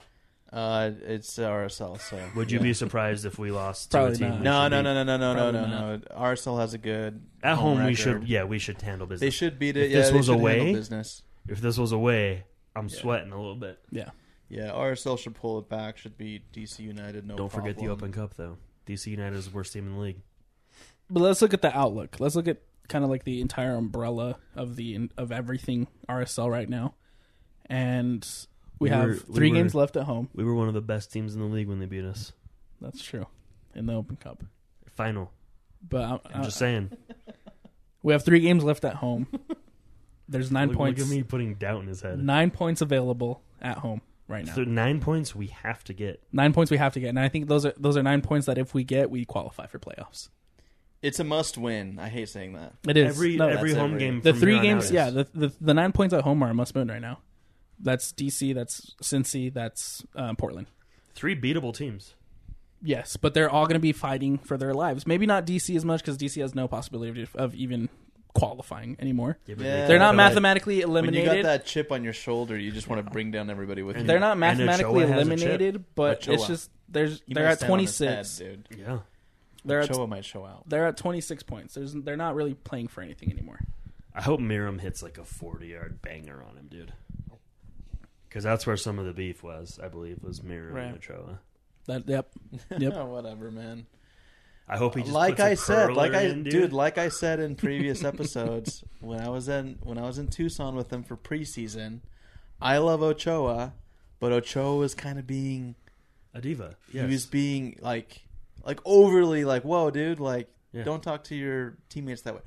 Uh, it's R S L. So Would you yeah. be surprised if we lost to a Probably team? not. we No, should no, beat? no, no, no, no, no, Probably no, no. R S L has a good At home, we record. should. Yeah, we should handle business. They should beat it. If yeah, this they was should away- handle business. If this was away, I'm Yeah. sweating a little bit. Yeah. Yeah, R S L should pull it back. Should beat D C United. No, Don't forget the problem. Open Cup, though. D C United is the worst team in the league. But let's look at the outlook. Let's look at kind of like the entire umbrella of the of everything R S L right now. And we, We have were- three we games were- left at home. We were one of the best teams in the league when they beat us. That's true. In the Open Cup. Final. But I, I'm I- just saying. we have three games left at home. There's nine look, points. Look at me putting doubt in his head. Nine points available at home right now. So nine points we have to get. Nine points we have to get, and I think those are those are nine points that if we get, we qualify for playoffs. It's a must-win. I hate saying that. It is Every No, every that's home every- game. the from three here on games. out Yeah, is- the, the the nine points at home are a must win right now. That's D C. That's Cincy. That's uh, Portland. three beatable teams. Yes, but they're all going to be fighting for their lives. Maybe not D C as much because D C has no possibility of, of even qualifying anymore. Yeah, but Yeah. they- They're not but I- mathematically When you eliminated. got that chip on your shoulder, you just want to bring down everybody with you. They're not And mathematically Ochoa has a chip. eliminated, but Ochoa. it's just there's He they're might at stand on his head, twenty-six. dude. Yeah. They're at Ochoa might show out. they're at twenty-six points. There's they're not really playing for anything anymore. I hope Miram hits like a forty-yard banger on him, dude. Because that's where some of the beef was, I believe, was Miram Right. and Ochoa. That yep. Yep. Oh, whatever, man. I hope he just Like puts a I said, like curler I in, dude. like I said in previous episodes, when I was in when I was in Tucson with them for preseason, I love Ochoa, but Ochoa was kind of being a diva. he Yes. was being like like overly like, whoa, dude, like Yeah. don't talk to your teammates that way.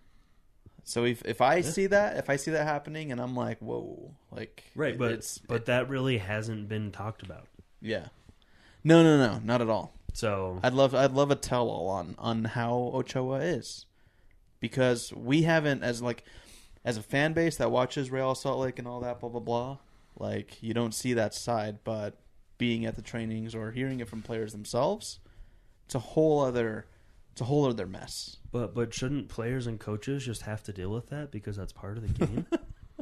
So if if I see that, if I see that happening, and I'm like, whoa, like right, but it's but that really hasn't been talked about. yeah, no, no, no, not at all. So I'd love I'd love a tell all on on how Ochoa is, because we haven't, as like as a fan base that watches Real Salt Lake and all that blah blah blah, like you don't see that side, but being at the trainings or hearing it from players themselves, it's a whole other it's a whole other mess. But but shouldn't players and coaches just have to deal with that because that's part of the game?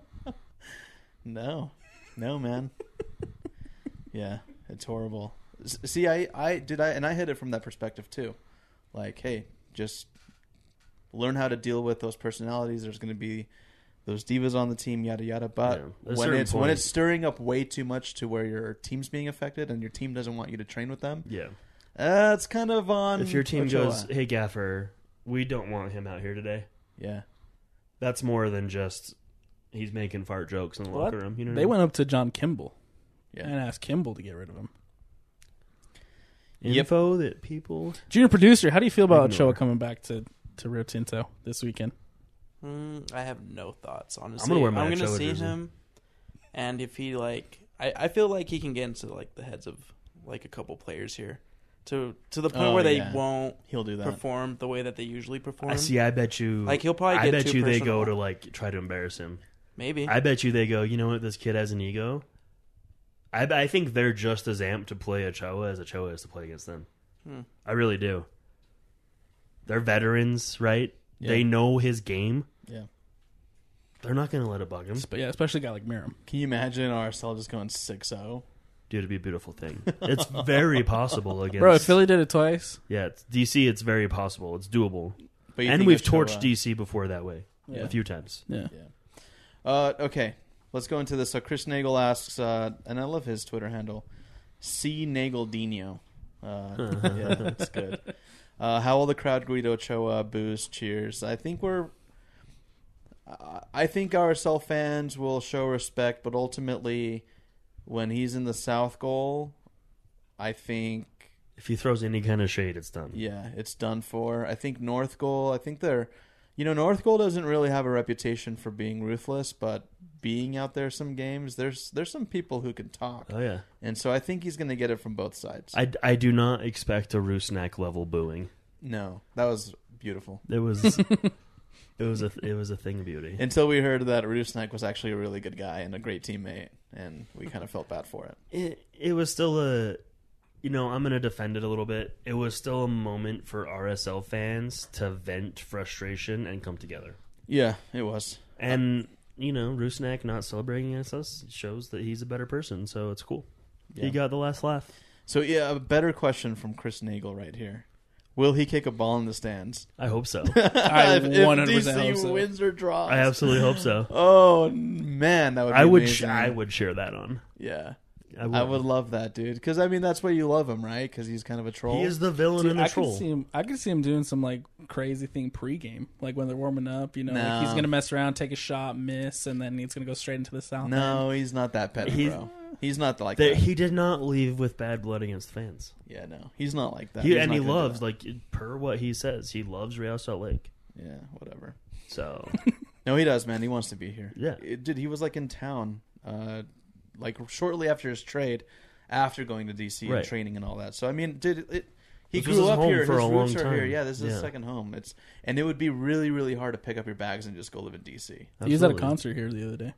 No, no, man. Yeah, it's horrible. S- See, I, I did I, and I hit it from that perspective too. Like, hey, just learn how to deal with those personalities. There's going to be those divas on the team, yada yada. But Yeah, at a when certain it's when point- it's stirring up way too much to where your team's being affected and your team doesn't want you to train with them, yeah. uh, it's kind of on. If your team Ochoa. goes, hey Gaffer, we don't want him out here today. yeah, That's more than just he's making fart jokes in the What? locker room. You know, what They I mean? went up to John Kimball yeah. and asked Kimball to get rid of him. info that people. Junior producer, how do you feel about Ignore. Ochoa coming back to, to Rio Tinto this weekend? Mm, I have no thoughts, honestly. I'm gonna wear my I'm gonna Ochoa see jersey. him, and if he like, I, I feel like he can get into like the heads of like a couple players here, to to the point Oh, where they yeah. won't He'll do that. perform the way that they usually perform. I see. I bet you. Like he'll probably I get bet too you they personal. go to like try to embarrass him. Maybe. I bet you they go. You know what? This kid has an ego. I I think they're just as amped to play Ochoa as Ochoa is to play against them. Hmm. I really do. They're veterans, right? Yeah. They know his game. Yeah. They're not going to let it bug him. But yeah, especially a guy like Miram. Can you imagine R S L just going six oh? Dude, it'd be a beautiful thing. It's very possible against. Bro, if Philly did it twice, Yeah, it's D C. It's very possible. It's doable. But you And think we've Ochoa- torched D C before that way Yeah. a few times. yeah. Yeah. Uh, okay, let's go into this. So Chris Nagel asks, uh, and I love his Twitter handle, C Nageldino. Uh, yeah, that's good. Uh, how will the crowd greet Ochoa? Boos, cheers. I think we're. Uh, I think R S L fans will show respect, but ultimately, when he's in the South goal, I think If he throws any kind of shade, it's done. yeah, it's done for. I think North Goal, I think they're, you know, North Goal doesn't really have a reputation for being ruthless, but being out there some games, there's there's some people who can talk. Oh, yeah. And so I think he's going to get it from both sides. I, I do not expect a Rusnak level booing. no, that was beautiful. It was it was a it was a thing of beauty. Until we heard that Rusnak was actually a really good guy and a great teammate, and we kind of felt bad for it. It it was still a, you know, I'm gonna defend it a little bit. It was still a moment for R S L fans to vent frustration and come together. Yeah, it was. And you know, Rusnak not celebrating against us shows that he's a better person, so it's cool. Yeah. He got the last laugh. So yeah, a better question from Chris Nagel right here: will he kick a ball in the stands? I hope so. I if, if one hundred percent D C hope so. wins or draws. I absolutely hope so. Oh man, that would. Be I would. Sh- amazing. I would share that on. Yeah, I would. I would love that, dude. Because I mean, that's why you love him, right? Because he's kind of a troll. He is the villain Dude, and the I troll. could see him. I could see him doing some like crazy thing pregame, like when they're warming up. You know, like he's No. gonna mess around, take a shot, miss, and then he's gonna go straight into the south. No, he's not that petty, He's- bro. He's not like That that. he did not leave with bad blood against fans. Yeah, no, he's not like that. He, He's and not he gonna do loves, that. like per what he says, he loves Real Salt Lake. Yeah, whatever. So No, he does, man. He wants to be here. Yeah. It- dude, he was like in town, uh, like shortly after his trade, after going to D C Right. and training and all that. So I mean, dude, it, he This was grew his up home here. for His a roots long are here. time. Yeah, this is his Yeah. second home. It's and it would be really, really hard to pick up your bags and just go live in D C. He was at a absolutely. concert here the other day.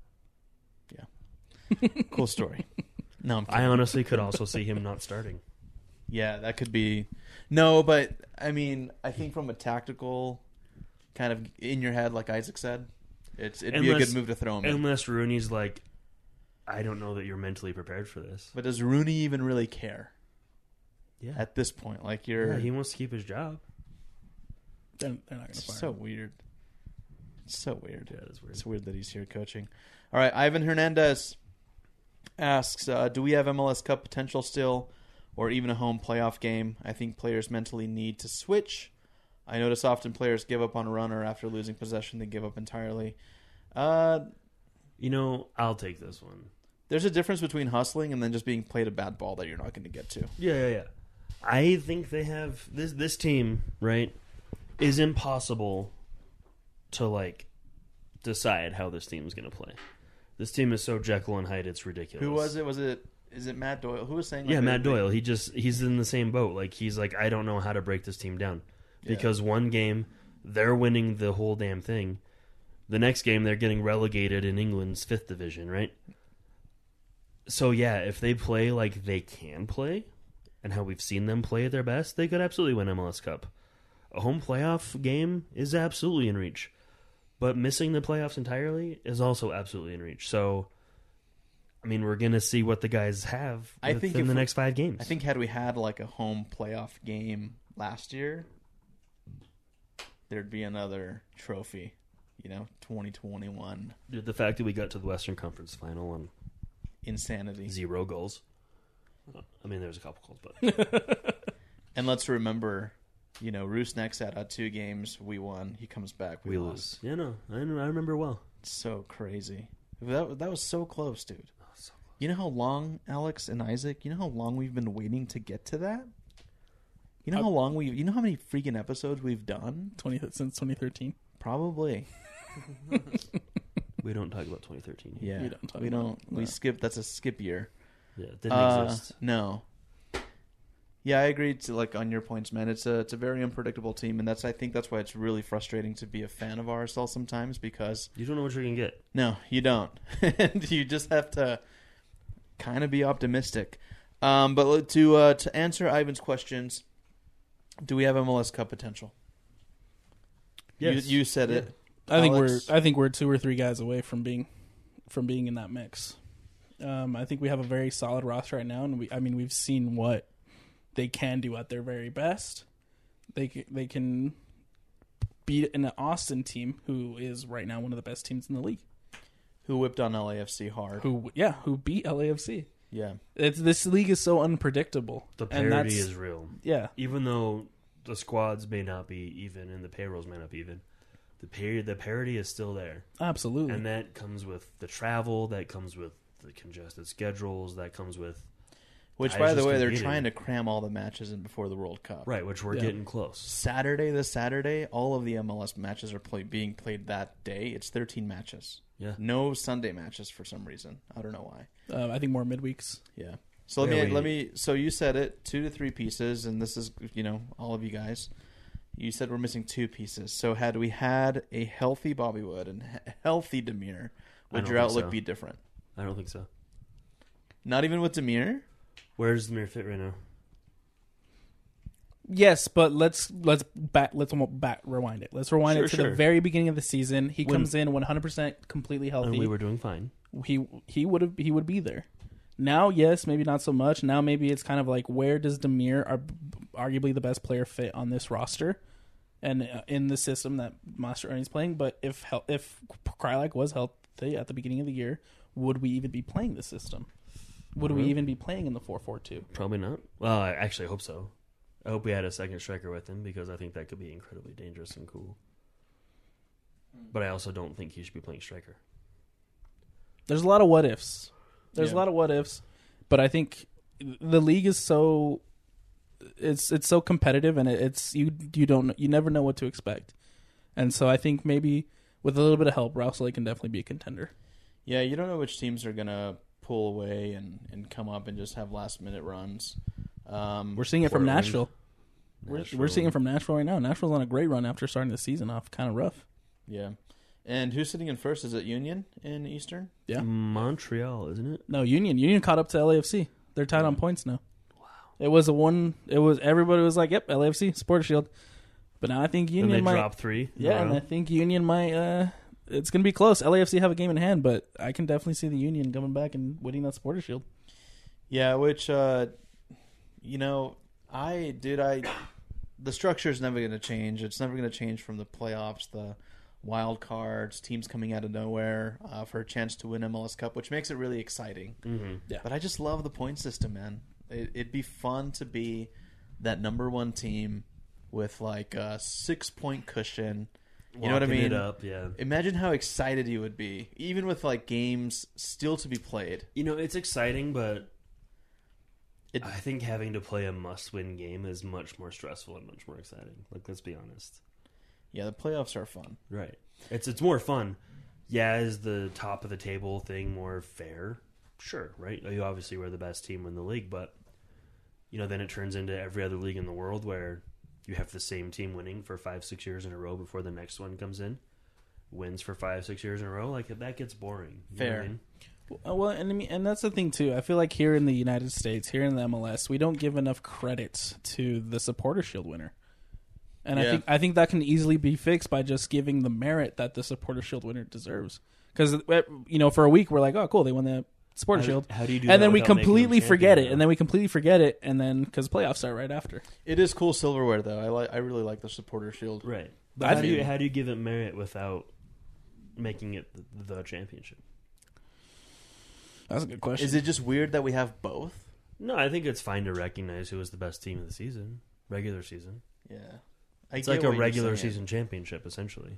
Cool story. No, I'm I kidding. honestly could also see him not starting. Yeah, that could be. No, but I mean, I think from a tactical kind of in your head, like Isaac said, it's it'd be a Unless- good move to throw him in. Unless Rooney's like, I don't know that you're mentally prepared for this. But does Rooney even really care Yeah, at this point? Like you're, yeah he wants to keep his job. They're, they're not gonna it's fire so him. weird. It's so weird. Yeah, that's weird. It's weird that he's here coaching. All right, Ivan Hernandez asks, uh, do we have M L S Cup potential still, or even a home playoff game? I think players mentally need to switch. I notice often players give up on a run, or after losing possession, they give up entirely. Uh, You know, I'll take this one. there's a difference between hustling and then just being played a bad ball that you're not going to get to. Yeah, yeah, yeah. I think they have this. This team, right, is impossible to like decide how this team is going to play. This team is so Jekyll and Hyde, it's ridiculous. Who was it? Was it? Is it Matt Doyle? Who was saying? Like, Yeah, they- Matt they- Doyle. He just he's in the same boat. Like he's like, I don't know how to break this team down Yeah. because one game they're winning the whole damn thing. The next game they're getting relegated in England's fifth division, right? So yeah, if they play like they can play, and how we've seen them play at their best, they could absolutely win M L S Cup. A home playoff game is absolutely in reach, but missing the playoffs entirely is also absolutely in reach. So, I mean, we're gonna see what the guys have I think in if the we- next five games. I think had we had like a home playoff game last year, there'd be another trophy. You know, twenty twenty-one Dude, the fact that we got to the Western Conference Final on insanity. zero goals. I mean, there was a couple goals, but And let's remember, you know, Rusnak's had uh, two games. We won. He comes back. We, we lost. lose. Yeah, no, I, I remember well. It's so crazy. That that was so close, dude. Oh, so close. You know how long, Alex and Isaac? You know how long we've been waiting to get to that? You know how long we? You know how many freaking episodes we've done? twenty since twenty thirteen. Probably. We don't talk about twenty thirteen. Here. Yeah. We don't talk We about don't. it. We No. skip. That's a skip year. Yeah, it didn't Uh, exist. No. Yeah, I agree. To like on your points, man. It's a it's a very unpredictable team, and that's I think that's why it's really frustrating to be a fan of R S L sometimes because You don't know what you're gonna get. no, you don't, and you just have to kind of be optimistic. Um, but to uh, to answer Ivan's questions, do we have M L S Cup potential? Yes. You, you said Yeah. it. I think Alex? we're I think we're two or three guys away from being from being in that mix. Um, I think we have a very solid roster right now, and we I mean we've seen what they can do at their very best. They c- they can beat an Austin team who is right now one of the best teams in the league. Who whipped on L A F C hard? Who yeah who beat L A F C. Yeah. It's this league is so unpredictable. The and parity that's, is real. yeah. Even though the squads may not be even and the payrolls may not be even, the period the parity is still there. Absolutely. And that comes with the travel, that comes with the congested schedules, that comes with Which, guys by the just way, they're competing. trying to cram all the matches in before the World Cup. right, which we're Yeah. getting close. Saturday, this Saturday, all of the M L S matches are play, being played that day. It's thirteen matches. Yeah. No Sunday matches for some reason. I don't know why. uh, I think more midweeks. Yeah. So let Yeah, me we- let me. So you said it, two to three pieces, and this is you know all of you guys. You said we're missing two pieces. So had we had a healthy Bobby Wood and he- healthy Demir, I would don't your think outlook so. be different? I don't think so. Not even with Demir. Where does Demir fit right now? Yes, but let's let's back let's almost back rewind it. Let's rewind Sure, it to sure. the very beginning of the season. He When- comes in one hundred percent completely healthy. And we were doing fine. he he would have he would be there. now, yes, maybe not so much. Now maybe it's kind of like, where does Demir, our, arguably the best player, fit on this roster and uh, in the system that Monster Ernie's playing? But if hel- if Krylak was healthy at the beginning of the year, would we even be playing this system? Would we Mhm. even be playing in the four four two? Probably not. Well, I actually hope so. I hope we had a second striker with him because I think that could be incredibly dangerous and cool. But I also don't think he should be playing striker. There's a lot of what ifs. There's Yeah. a lot of what ifs, but I think the league is so it's it's so competitive, and it, it's you you don't you never know what to expect, and so I think maybe with a little bit of help, Rouse Lake can definitely be a contender. Yeah, you don't know which teams are gonna pull away and, and come up and just have last minute runs. Um, We're seeing it from Portland. Nashville. We're, Nashville. we're seeing it from Nashville right now. Nashville's on a great run after starting the season off kind of rough. yeah, and who's sitting in first? Is it Union in Eastern? Yeah. Montreal, isn't it? No, Union. Union caught up to L A F C. They're tied on points now. Wow. It was a one. It was everybody was like, "Yep, L A F C, Supporter Shield." But now I think And Union they might. dropped three. in a Yeah, and row. I think Union might. Uh, it's going to be close. L A F C have a game in hand, but I can definitely see the Union coming back and winning that Supporter Shield. Yeah, which uh, you know, I dude, I the structure is never going to change. It's never going to change from the playoffs, the wild cards, teams coming out of nowhere uh, for a chance to win M L S Cup, which makes it really exciting. Mhm. Yeah. But I just love the point system, man. It, it'd be fun to be that number one team with like a six point cushion. You know what I Locking mean? It up, yeah. Imagine how excited you would be, even with like games still to be played. You know, it's exciting, but It- I think having to play a must-win game is much more stressful and much more exciting. Like, let's be honest. Yeah, the playoffs are fun. Right. It's it's more fun. Yeah, is the top of the table thing more fair? Sure, right? You obviously were the best team in the league, but you know, then it turns into every other league in the world where you have the same team winning for five, six years in a row before the next one comes in. Wins for five, six years in a row. Like, that gets boring. You know what I Fair. mean? Uh, Well, and I mean, and that's the thing too. I feel like here in the United States, here in the M L S, we don't give enough credit to the Supporter Shield winner. And I Yeah. think I think that can easily be fixed by just giving the merit that the Supporter Shield winner deserves. Because you know, for a week we're like, oh, cool, they won the Supporter How- Shield, how do you do and that then we without making them completely forget champion, it, and though? then we completely forget it, and then because playoffs start right after. It is cool silverware, though. I like. I really like the supporter shield. Right. But I how do you mean- how do you give it merit without making it the, the championship? That's a good question. Is it just weird that we have both? No, I think it's fine to recognize who was the best team of the season, regular season. Yeah, I It's get like a what you're regular saying. season championship, essentially.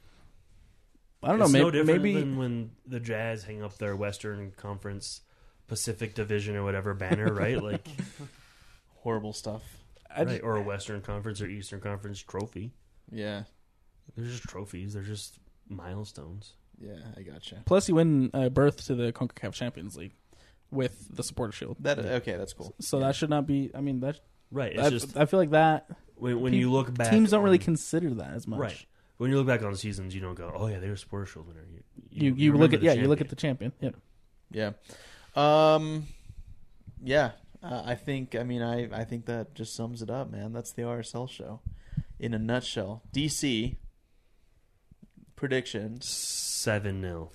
I don't know. It's Maybe, no different maybe than when the Jazz hang up their Western Conference, Pacific Division, or whatever banner, right? Like, Horrible stuff. I right? Or a Western Conference or Eastern Conference trophy. Yeah, They're just trophies. They're just milestones. yeah, I gotcha. plus you win a berth to the CONCACAF Champions League with the Supporter Shield. That okay? That's cool. So Yeah. that should not be. I mean, that Right. It's I, just I feel like that when, when pe- you look back, teams don't really on- consider that as much. right. When you look back on seasons, you don't go, "Oh yeah, they were Supporter Shield winner." You You you, look remember at the yeah you look champion. at the champion. Yeah. Yeah. Um. Yeah. Uh, I think. I mean. I. I think that just sums it up, man. That's the R S L show, in a nutshell. D C predictions. seven nil.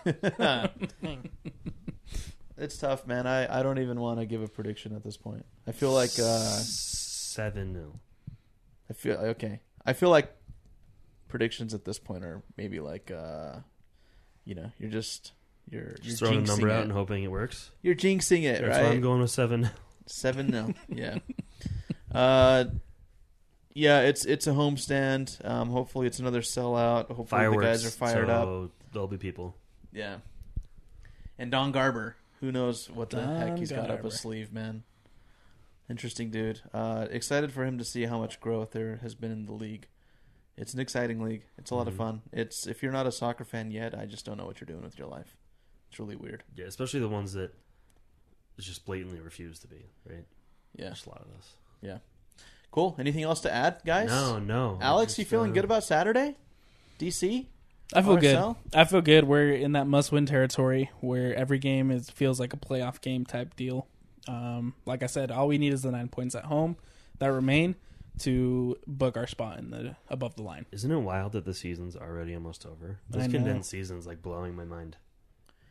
Dang. It's tough, man. I. I don't even want to give a prediction at this point. I feel like. Uh, seven nil. I feel okay. I feel like predictions at this point are maybe like. Uh, you know, you're just. You're, you're Just throwing a number jinxing out it. and hoping it works. You're jinxing it, That's right? why I'm going with seven. Seven nil. Yeah. Uh, yeah. It's it's a homestand. Um, hopefully it's another sellout. Hopefully Fireworks. the guys are fired so up. There'll be people. Yeah. And Don Garber, who knows what the Don heck he's got up Garber. his sleeve, man. Interesting dude. Uh, excited for him to see how much growth there has been in the league. It's an exciting league. It's a lot of Mhm. fun. It's if you're not a soccer fan yet, I just don't know what you're doing with your life. It's really weird. Yeah, especially the ones that just blatantly refuse to be. Right. Yeah. Just a lot of us. Yeah. Cool. Anything else to add, guys? No, no. Alex, Just, you feeling uh, good about Saturday? D C? I feel R S good. L? I feel good. We're in that must-win territory where every game is feels like a playoff game type deal. Um, like I said, all we need is the nine points at home that remain to book our spot in the above the line. Isn't it wild that the season's already almost over? I This know. condensed season's like blowing my mind.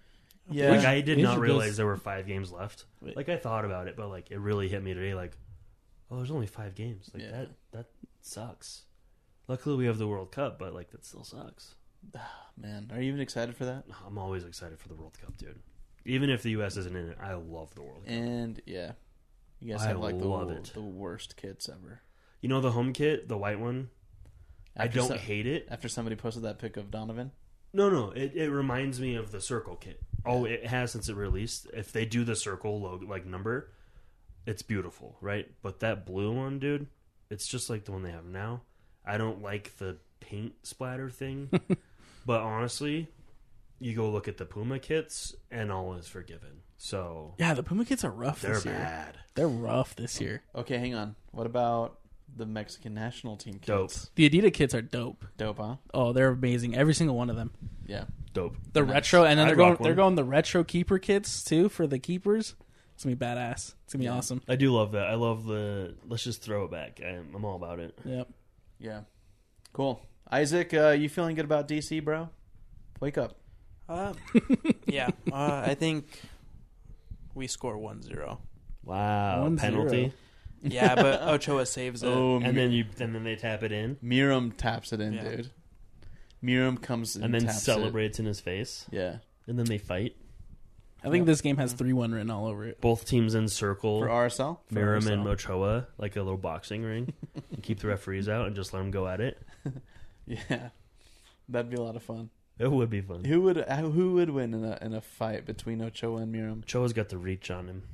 Yeah. Like I did Asia not realize does- there were five games left. Wait. Like I thought about it, but like it really hit me today. Like, oh, there's only five games. Like Yeah. that that sucks. Luckily, we have the World Cup, but like that still sucks. Man, are you even excited for that? I'm always excited for the World Cup, dude. Even if the U S isn't in it, I love the World Cup. And yeah, you guys I have like the, love it. the worst kits ever. You know the home kit, the white one. I After don't so- hate it. After somebody posted that pic of Donovan. No, no, it, it reminds me of the Circle kit. Oh, it has since it released. If they do the Circle logo, like number, it's beautiful, right? But that blue one, dude, it's just like the one they have now. I don't like the paint splatter thing. But honestly, you go look at the Puma kits, and all is forgiven. So Yeah, the Puma kits are rough they're this year. bad. They're rough this year. Okay, hang on. What about the Mexican national team kits? Dope. The Adidas kits are dope. Dope, huh? Oh, they're amazing. Every single one of them. Yeah. Dope. The Nice. retro, and then I'd they're going. rock one. They're going the retro keeper kits too for the keepers. It's gonna be badass. It's gonna be Yeah. awesome. I do love that. I love the. Let's just throw it back. I'm, I'm all about it. Yep. Yeah. Cool. Isaac, uh, you feeling good about D C, bro? Wake up. Uh, yeah, uh, I think we score one zero. Wow. One Penalty. zero. Yeah, but Ochoa saves it. Oh, And then you. And then they tap it in, Miram taps it in, Yeah. dude. Miram comes and, and then taps celebrates in his face, It. Yeah. and then they fight. I think this game has three one written all over it. Both teams in circle. For R S L? For Miram R S L. and Ochoa, like a little boxing ring. And keep the referees out and just let them go at it. Yeah. That'd be a lot of fun. It would be fun. Who would uh, who would win in a in a fight between Ochoa and Miram? Ochoa's got the reach on him.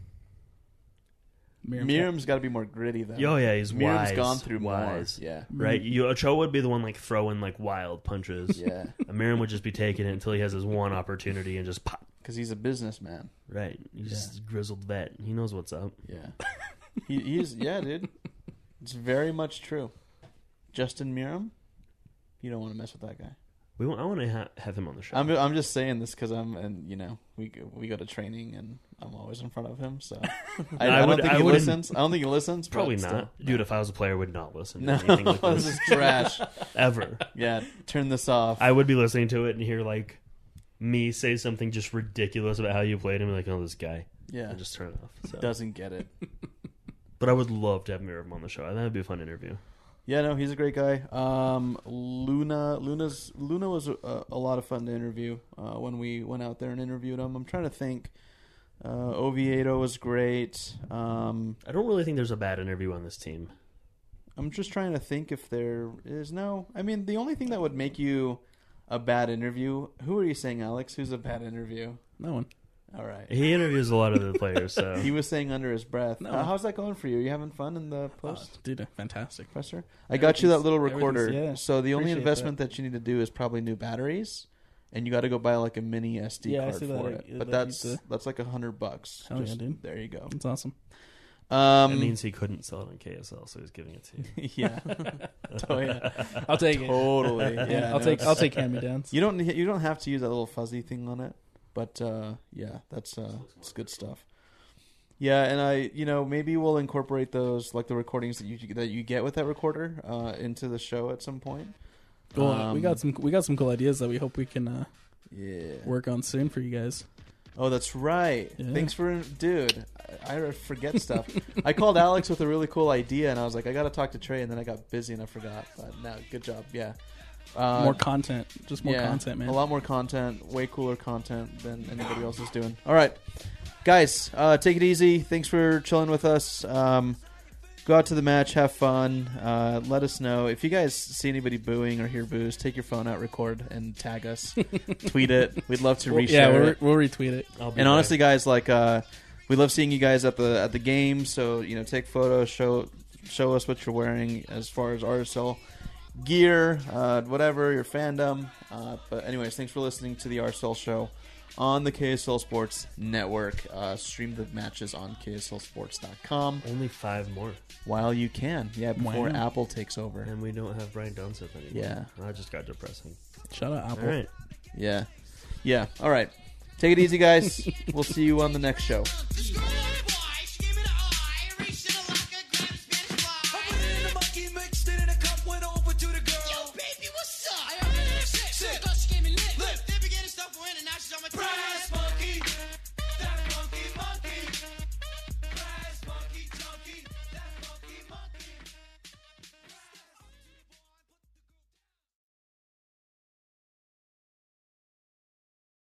Miriam- Miram's got to be more gritty though. Oh yeah, he's Miram's wise. gone through wise. more. Yeah. Right, you, Ochoa would be the one like throwing like wild punches. Yeah. And Miram would just be taking it until he has his one opportunity and just pop. Because he's a businessman. Right, he's just a grizzled vet. He knows what's up. Yeah. he, he's yeah, dude. It's very much true. Justin Miram, you don't want to mess with that guy. We want, I want to ha- have him on the show. I'm I'm just saying this because I'm and you know we go, we go to training and I'm always in front of him, so I, I I, don't would- think I he wouldn't- listens. I don't think he listens. but Probably still. not, dude. If I was a player, I would not listen to No, anything like this this is trash. ever. Yeah, turn this off. I would be listening to it and hear like me say something just ridiculous about how you played him, like, oh, this guy, yeah, and just turn it off. So. doesn't get it. But I would love to have Miram on the show. That would be a fun interview. Yeah, no, he's a great guy. Um, Luna, Luna's Luna was a, a lot of fun to interview uh, when we went out there and interviewed him. I'm trying to think. Uh, Oviedo was great. Um, I don't really think there's a bad interview on this team. I'm just trying to think if there is no. I mean, the only thing that would make you a bad interview. Who are you saying, Alex? Who's a bad interview? No one. All right. He interviews a lot of the players, so He was saying under his breath. No. Uh, how's that going for you? Are you having fun in the Oh, post, dude, fantastic. Professor? I got you that little Everything's- recorder. everything's- yeah, So the only appreciate investment that. you need to do is probably new batteries, and you got to go buy like a mini S D Yeah, I card see for that. it. I- But that that's needs to- that's like a hundred bucks. Hell yeah, dude. There you go. It's awesome. Um, that means he couldn't sell it on K S L, so he's giving it to you. yeah, oh, yeah, I'll take it. totally. Yeah, Yeah, I'll no, take. it's- I'll take hand me downs. You don't you don't have to use that little fuzzy thing on it, but uh, yeah, that's uh, it's good stuff. Yeah, and I, you know, maybe we'll incorporate those, like the recordings that you that you get with that recorder, uh, into the show at some point. Well, Um, we got some. We got some cool ideas that we hope we can uh, Yeah. work on soon for you guys. Oh, that's right. Yeah. Thanks for, dude. I, I forget stuff. I called Alex with a really cool idea, and I was like, I got to talk to Trey, and then I got busy and I forgot. But no, good job. Yeah. Uh, more content, just more yeah, content, man. A lot more content, way cooler content than anybody else is doing. All right, guys, uh, take it easy. Thanks for chilling with us. Um, go out to the match, have fun. Uh, let us know if you guys see anybody booing or hear boos. Take your phone out, record, and tag us. Tweet it. We'd love to We'll- reshare yeah, we'll, it. we'll retweet it. I'll be And there. honestly, guys, like uh, we love seeing you guys at the at the game. So you know, take photos, show show us what you're wearing as far as R S L gear, uh, whatever your fandom. Uh, but anyways, thanks for listening to the R S L show on the K S L Sports Network. Uh, stream the matches on K S L sports dot com only five more, while you can. Yeah, before Wow. Apple takes over. and we don't have Brian Dunseth anymore. Yeah. that just got depressing. Shout out Apple. All right. Yeah, yeah. All right, take it easy, guys. We'll see you on the next show. Destroy